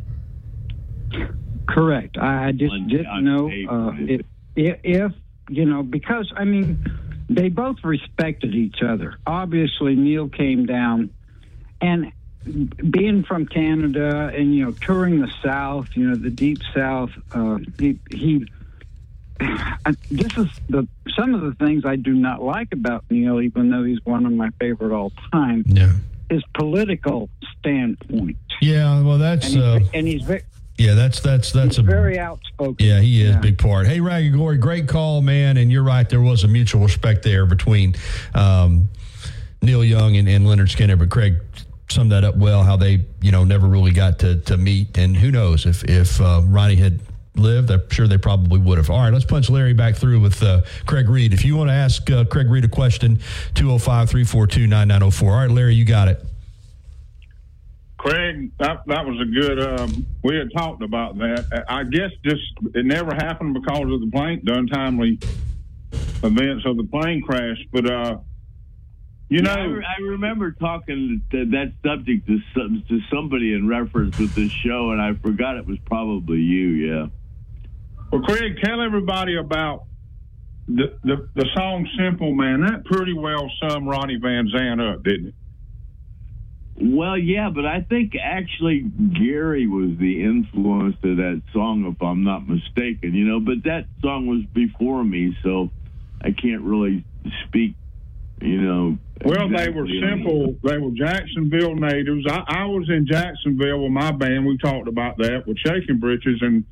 Correct. I, I just On- didn't on know tape, uh, if, if, if, you know, because, I mean, they both respected each other. Obviously, Neil came down, and being from Canada and, you know, touring the South, you know, the deep South, uh, he, he I, this is the some of the things I do not like about Neil, even though he's one of my favorite all time, Yeah. his political standpoint. Yeah, well, that's... And he's, Uh, and he's very, yeah, that's that's that's he's a very outspoken. Yeah, he is Yeah. big part. Hey, Ragged Glory, great call, man. And you're right, there was a mutual respect there between um, Neil Young and, and Lynyrd Skynyrd. But Craig summed that up well, how they, you know, never really got to, to meet. And who knows, if, if uh, Ronnie had lived, I'm sure they probably would have. All right, let's punch Larry back through with uh, Craig Reed. If you want to ask uh, Craig Reed a question, two oh five, three four two, nine nine oh four. All right, Larry, you got it. Craig, that, that was a good, um, we had talked about that. I guess just, it never happened because of the plane, the untimely events of the plane crash. But, uh, you know, Yeah, I, re- I remember talking to that subject to some, to somebody in reference with this show, and I forgot it was probably you. Yeah. well, Craig, tell everybody about the, the, the song Simple Man. That pretty well summed Ronnie Van Zant up, didn't it? Well, yeah, but I think actually Gary was the influence to that song, if I'm not mistaken, you know, but that song was before me, so I can't really speak, you know. Well, they were exactly on simple. They were Jacksonville natives. I, I was in Jacksonville with my band. We talked about that with Shaking Britches, and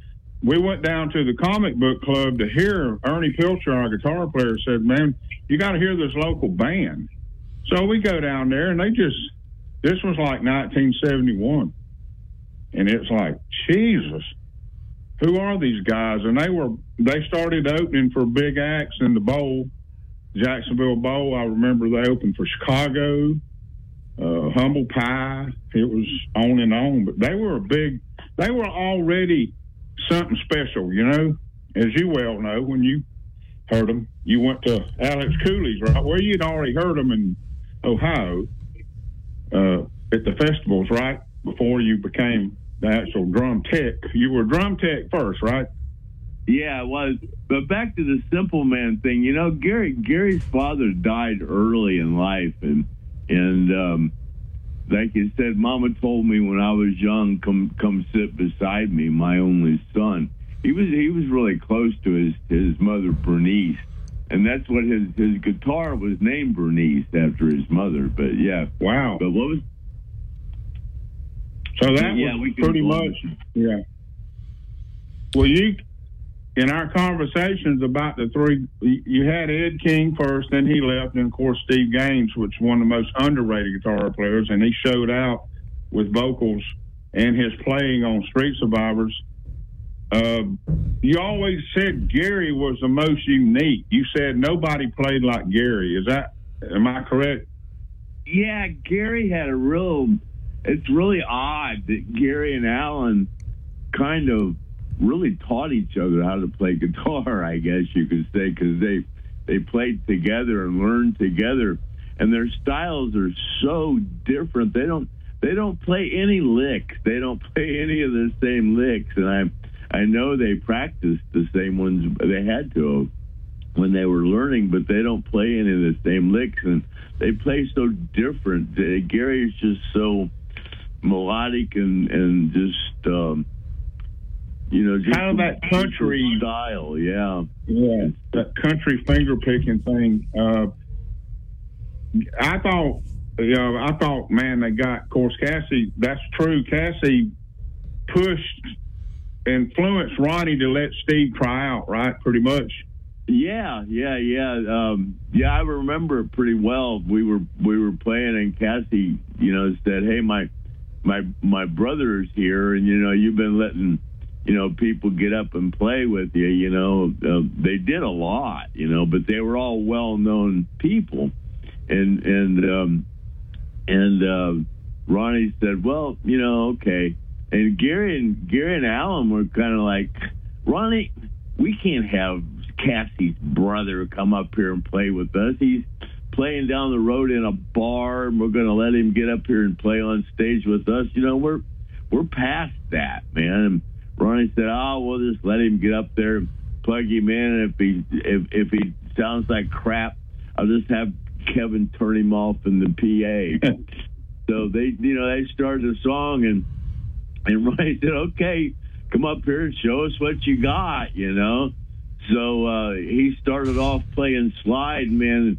we went down to the comic book club to hear Ernie Pilcher, our guitar player, said, man, you got to hear this local band. So we go down there, and they just, this was like nineteen seventy-one. And it's like, Jesus, who are these guys? And they were, they started opening for big acts in the Bowl, Jacksonville Bowl. I remember they opened for Chicago, uh, Humble Pie. It was on and on, but they were a big, they were already something special, you know, as you well know, when you heard them. You went to Alex Cooley's, right? Well, you'd already heard them in Ohio uh, at the festivals, right? Before you became the actual drum tech. You were drum tech first, right? Yeah, it was. But back to the Simple Man thing, you know, Gary Gary's father died early in life, and and um, like you said, Mama told me when I was young, come come sit beside me, my only son. He was he was really close to his his mother Bernice, and that's what his his guitar was named Bernice after his mother. But yeah, wow. But what was so that yeah, was we pretty much it. yeah. Well, you in our conversations about the three, you had Ed King first, then he left, and of course Steve Gaines, which is one of the most underrated guitar players, and he showed out with vocals and his playing on Street Survivors. Uh, you always said Gary was the most unique. You said nobody played like Gary. Is that, am I correct? Yeah, Gary had a real, it's really odd that Gary and Alan kind of really taught each other how to play guitar, I guess you could say, because they, they played together and learned together, and their styles are so different. They don't, they don't play any licks. They don't play any of the same licks, and I'm, I know they practiced the same ones they had to when they were learning, but they don't play any of the same licks, and they play so different. Uh, Gary's just so melodic and, and just, um, you know, just kind of that country style, yeah. Yeah, that country finger picking thing. Uh, I thought, you know, I thought, man, they got, of course, Cassie, that's true. Cassie pushed, influenced Ronnie to let Steve try out, right? Pretty much. Yeah, yeah, yeah. Um, yeah, I remember it pretty well. We were we were playing, and Cassie, you know, said, "Hey, my my my brother's here, and you know, you've been letting, you know, people get up and play with you. You know, uh, they did a lot, you know, but they were all well-known people." And and um, and uh, Ronnie said, "Well, you know, okay." And Gary and Gary and Alan were kind of like, "Ronnie, we can't have Cassie's brother come up here and play with us. He's playing down the road in a bar, and we're going to let him get up here and play on stage with us. You know, we're we're past that, man." And Ronnie said, "Oh, we'll just let him get up there, plug him in, and if he if if he sounds like crap, I'll just have Kevin turn him off in the P A." So they, you know, they started a song, and and Ronnie said, "Okay, come up here and show us what you got," you know. So uh, he started off playing slide, man.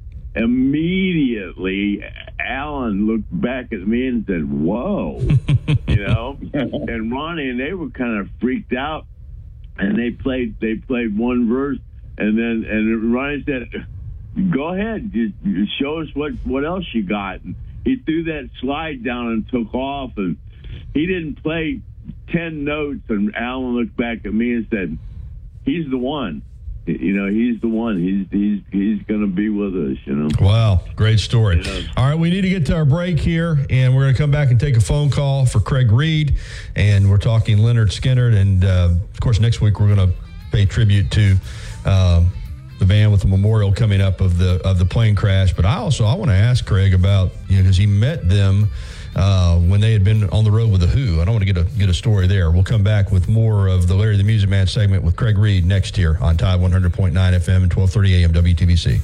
Immediately, Alan looked back at me and said, "Whoa," you know. And Ronnie and they were kind of freaked out, and they played. They played one verse, and then and Ronnie said, "Go ahead, just show us what what else you got." And he threw that slide down and took off, and he didn't play ten notes. And Alan looked back at me and said, "He's the one. You know, he's the one. He's he's he's going to be with us, you know." Wow, great story. Yeah. All right, we need to get to our break here, and we're going to come back and take a phone call for Craig Reed, and we're talking Lynyrd Skynyrd, and uh, of course next week we're going to pay tribute to um, the band with the memorial coming up of the of the plane crash. But I also I want to ask Craig about, you know, because he met them Uh, when they had been on the road with The Who. I don't want to get a get a story there. We'll come back with more of the Larry the Music Man segment with Craig Reed next year on Tide one hundred point nine F M and twelve thirty A M W T B C.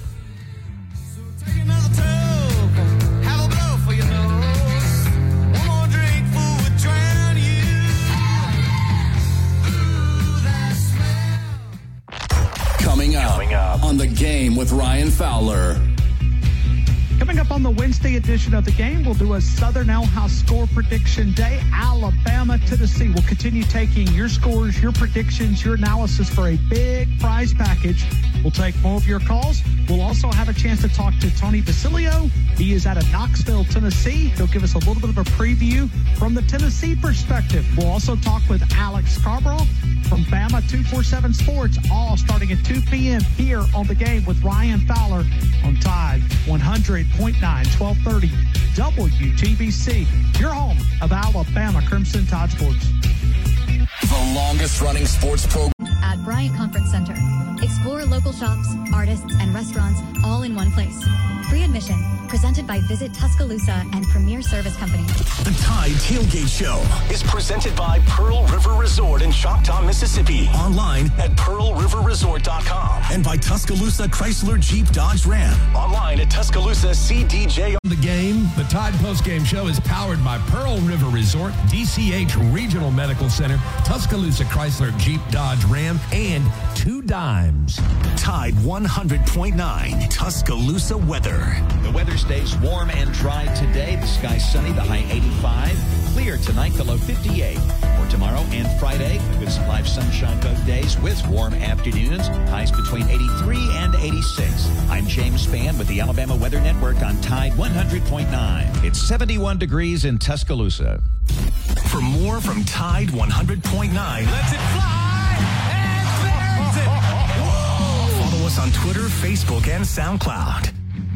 Coming up, Coming up on The Game with Ryan Fowler. Coming Coming up on the Wednesday edition of the game, we'll do a Southern Ale House score prediction day. Alabama, Tennessee. We'll continue taking your scores, your predictions, your analysis for a big prize package. We'll take more of your calls. We'll also have a chance to talk to Tony Basilio. He is out of Knoxville, Tennessee. He'll give us a little bit of a preview from the Tennessee perspective. We'll also talk with Alex Scarborough from Bama two forty-seven Sports, all starting at two p.m. here on The Game with Ryan Fowler on Tide one hundred point nine, twelve thirty W T B C, your home of Alabama Crimson Tide Sports. The longest running sports program At Bryant Conference Center. Explore local shops, artists, and restaurants all in one place. Free admission. Presented by Visit Tuscaloosa and Premier Service Company. The Tide Tailgate Show is presented by Pearl River Resort in Choctaw, Mississippi. Online at pearl river resort dot com and by Tuscaloosa Chrysler Jeep Dodge Ram. Online at Tuscaloosa C D J. The game, the Tide Postgame Show is powered by Pearl River Resort, D C H Regional Medical Center, Tuscaloosa Chrysler Jeep Dodge Ram, and Two Dimes. Tide one hundred point nine Tuscaloosa weather. The weather stays warm and dry today. The sky sunny, the high eighty-five. Clear tonight, the low fifty-eight. For tomorrow and Friday, a good supply of sunshine both days with warm afternoons. Highs between eighty-three and eighty-six. I'm James Spann with the Alabama Weather Network on Tide one hundred point nine. It's seventy-one degrees in Tuscaloosa. For more from Tide one hundred point nine, let's it fly and there's it. Follow us on Twitter, Facebook, and SoundCloud.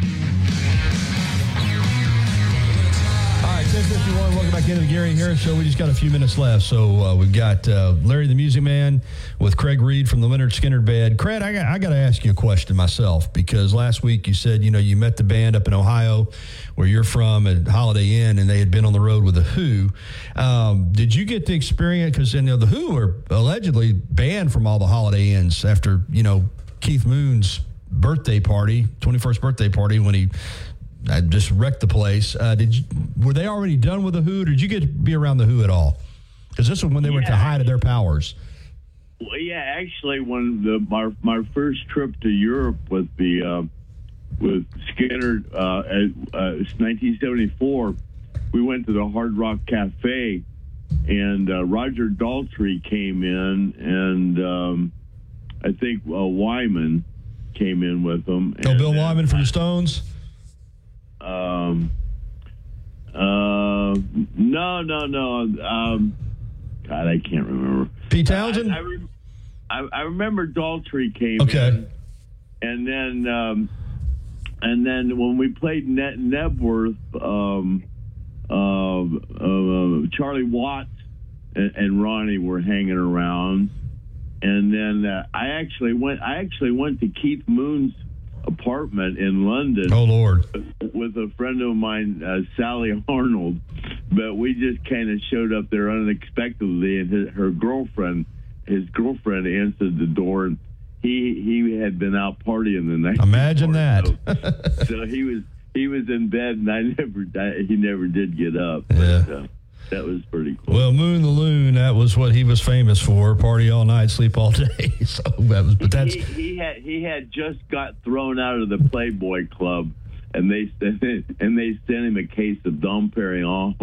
All right, ten fifty-one, welcome back into the Gary Harris Show. We just got a few minutes left. So uh, we've got uh, Larry the Music Man with Craig Reed from the Leonard Skinner Band. Craig, I got, I got to ask you a question myself, because last week you said, you know, you met the band up in Ohio where you're from at Holiday Inn, and they had been on the road with The Who. Um, did you get the experience, because you know, The Who are allegedly banned from all the Holiday Inns after, you know, Keith Moon's birthday party, twenty-first birthday party, when he I just wrecked the place. Uh, did you, were they already done with The Who, or did you get to be around The Who at all? Because this was when they yeah. were at the height of their powers. Well, yeah, actually, when the my my first trip to Europe with the uh, with Skinner, uh, at, uh, nineteen seventy-four, we went to the Hard Rock Cafe, and uh, Roger Daltrey came in, and um, I think uh, Wyman came in with them. Oh, and, Bill Wyman from the Stones. Um. Uh. No. No. No. Um. God, I can't remember. Pete Townsend. I, I, rem- I, I remember Daltrey came okay. in, and then um, and then when we played Net Nebworth, um, uh, uh, Charlie Watts and, and Ronnie were hanging around, and then uh, I actually went. I actually went to Keith Moon's apartment in London. Oh, Lord. With a friend of mine, uh, Sally Arnold, but we just kind of showed up there unexpectedly, and his, her girlfriend, his girlfriend answered the door, and he he had been out partying the night. Imagine before, that. So, so he was he was in bed, and I never he never did get up. Yeah. But, uh, that was pretty cool. Well, Moon the Loon, that was what he was famous for. Party all night, sleep all day. So that was, but that's he, he had he had just got thrown out of the Playboy Club, and they and they sent him a case of Dom Perignon.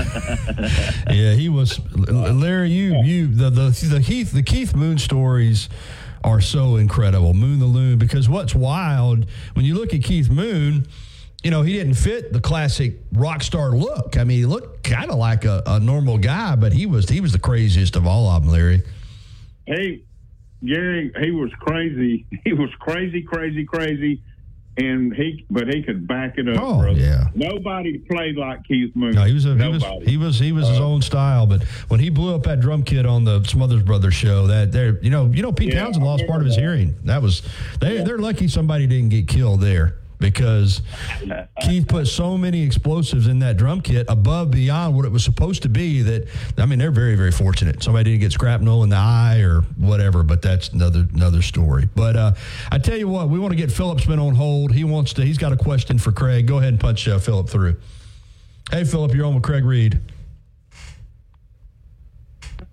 Yeah, he was. Larry, you you the the the Keith the Keith Moon stories are so incredible. Moon the Loon, because what's wild when you look at Keith Moon. You know, he didn't fit the classic rock star look. I mean, he looked kind of like a, a normal guy, but he was he was the craziest of all of them, Larry. Hey, Gary, he was crazy. He was crazy, crazy, crazy, and he but he could back it up. Oh, brother. yeah. Nobody played like Keith Moon. No, he was a, he was Nobody. he was he was his Uh, own style. But when he blew up that drum kit on the Smothers Brothers show, that there, you know, you know, Pete Yeah, Townsend I lost part of remember his that. hearing. That was they they're lucky somebody didn't get killed there. Because Keith put so many explosives in that drum kit above beyond what it was supposed to be that, I mean, they're very, very fortunate. Somebody didn't get shrapnel in the eye or whatever, but that's another another story. But uh, I tell you what, we want to get Philip Spin on hold. He wants to, he's got a question for Craig. Go ahead and punch uh, Philip through. Hey, Philip, you're on with Craig Reed.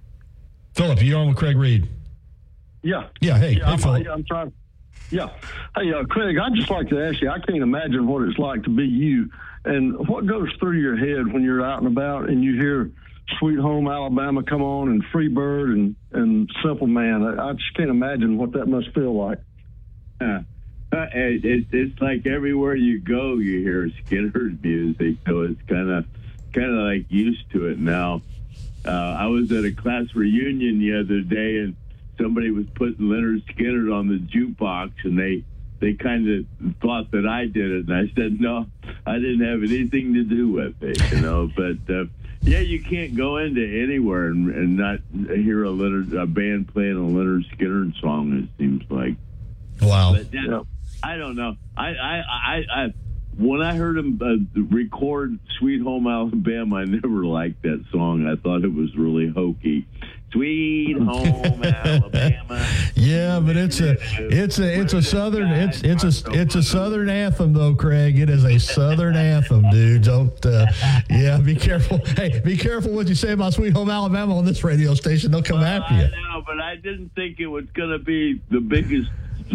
Philip, you're on with Craig Reed. Yeah. Yeah, hey, yeah hey, I'm, Philip. I'm trying. Yeah. Hey, uh, Craig, I'd just like to ask you, I can't imagine what it's like to be you. And what goes through your head when you're out and about and you hear Sweet Home Alabama come on and Freebird and, and Simple Man? I, I just can't imagine what that must feel like. Uh, it, it, it's like everywhere you go, you hear Skinner's music, so it's kind of kind of like used to it now. Uh, I was at a class reunion the other day, and somebody was putting Leonard Skinner on the jukebox, and they they kind of thought that I did it, and I said, no, I didn't have anything to do with it, you know. But uh, yeah, you can't go into anywhere and, and not hear a Leonard a band playing a Leonard Skinner song. It seems like. Wow. But, you know, I don't know. I I I. I When I heard him uh, record Sweet Home Alabama, I never liked that song. I thought it was really hokey. Sweet Home Alabama. Yeah, but it's a it's a it's a southern it's it's a it's a southern anthem though, Craig. It is a southern anthem, dude. Don't uh, yeah, be careful. Hey, be careful what you say about Sweet Home Alabama on this radio station. They'll come well, after you. I know, but I didn't think it was going to be the biggest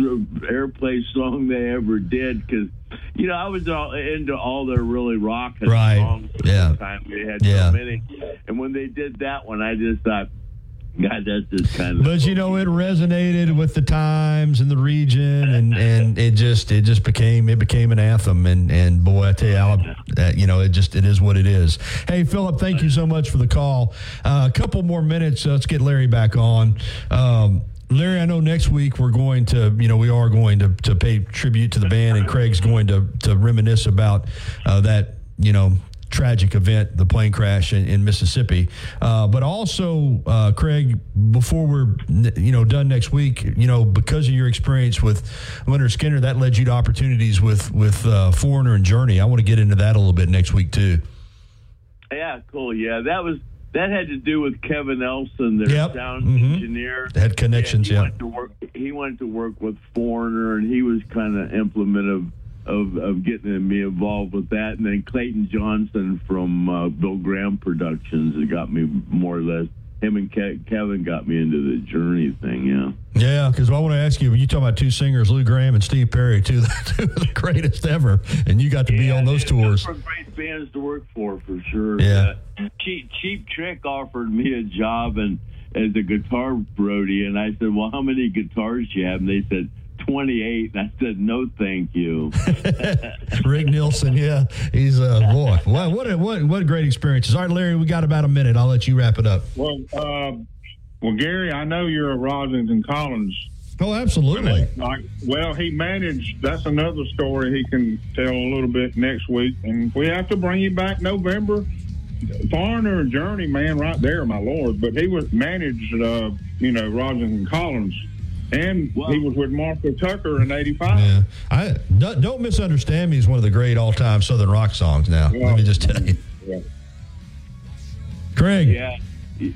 airplay song they ever did, because you know I was all into all their really rockin' right. songs at yeah. the time. They had yeah. so many, and when they did that one, I just thought, God, that's just kind of. But you know, it resonated with the times and the region, and, and it just it just became it became an anthem. And, and boy, I tell you, I'll, uh, you know, it just it is what it is. Hey, Philip, thank you so much for the call. Uh, a couple more minutes. Uh, let's get Larry back on. Um, Larry, I know next week we're going to, you know, we are going to, to pay tribute to the band, and Craig's going to, to reminisce about uh, that, you know, tragic event, the plane crash in, in Mississippi. Uh, but also, uh, Craig, before we're, you know, done next week, you know, because of your experience with Leonard Skinner, that led you to opportunities with, with uh, Foreigner and Journey. I want to get into that a little bit next week, too. Yeah, cool. Yeah, that was. That had to do with Kevin Elson, their yep. sound mm-hmm. engineer. They had connections, he yeah. Went to work, he went to work with Foreigner, and he was kind of implementive of, of getting me involved with that. And then Clayton Johnson from uh, Bill Graham Productions that got me more or less. Him and Ke- Kevin got me into the Journey thing, yeah. Yeah, because I want to ask you, you talk about two singers, Lou Graham and Steve Perry, two, two of the greatest ever, and you got to yeah, be on those tours. Those were great bands to work for, for sure. Yeah. Uh, Cheap, Cheap Trick offered me a job and as a guitar roadie, and I said, well, how many guitars do you have? And they said, twenty-eight, and I said, no, thank you. Rick Nielsen, yeah. He's a uh, boy. What, what, a, what, what a great experiences. All right, Larry, we got about a minute. I'll let you wrap it up. Well, uh, well, Gary, I know you're a Rollins and Collins. Oh, absolutely. Like, well, he managed. That's another story he can tell a little bit next week. And we have to bring you back November. Foreigner and Journey, man, right there, my Lord. But he was managed, uh, you know, Rollins and Collins. And well, he was with Martha Tucker in eighty-five. Yeah. I, don't, don't misunderstand me is one of the great all-time Southern rock songs now. Well, let me just tell you. Yeah. Craig. Yeah. yeah.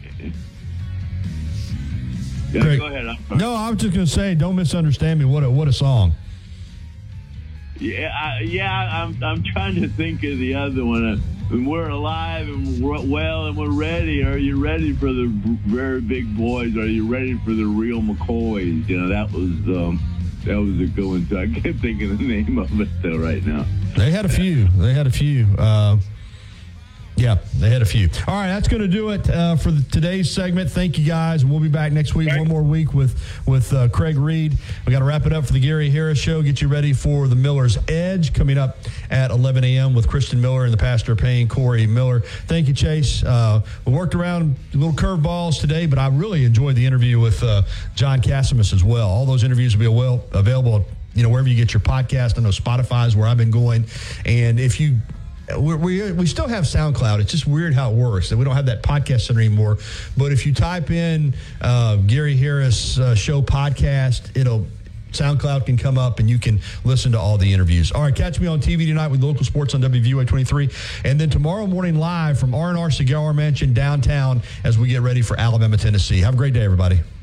Craig. Go ahead. I'm sorry. No, I was just going to say, don't misunderstand me. What a, what a song. Yeah, I, yeah. I'm I'm trying to think of the other one. Uh, when we're alive and we're well and we're ready. Are you ready for the very big boys? Are you ready for the real McCoys? You know, that was um, that was a good one. So I can't think of the name of it though right now. They had a few. They had a few. Uh, yeah, they had a few. All right, that's going to do it uh, for the, today's segment. Thank you, guys. We'll be back next week. One more week with with uh, Craig Reed. We got to wrap it up for the Gary Harris Show. Get you ready for the Miller's Edge coming up at eleven a.m. with Kristen Miller and the pastor of Payne, Corey Miller. Thank you, Chase. Uh, we worked around little curveballs today, but I really enjoyed the interview with uh, John Cassimus as well. All those interviews will be well, available, you know, wherever you get your podcast. I know Spotify is where I've been going, and if you. We, we we still have SoundCloud. It's just weird how it works that we don't have that podcast center anymore. But if you type in uh, Gary Harris uh, Show podcast, it'll SoundCloud can come up and you can listen to all the interviews. All right, catch me on T V tonight with Local Sports on W V U A twenty-three, and then tomorrow morning live from R and R Cigar Mansion downtown as we get ready for Alabama, Tennessee. Have a great day, everybody.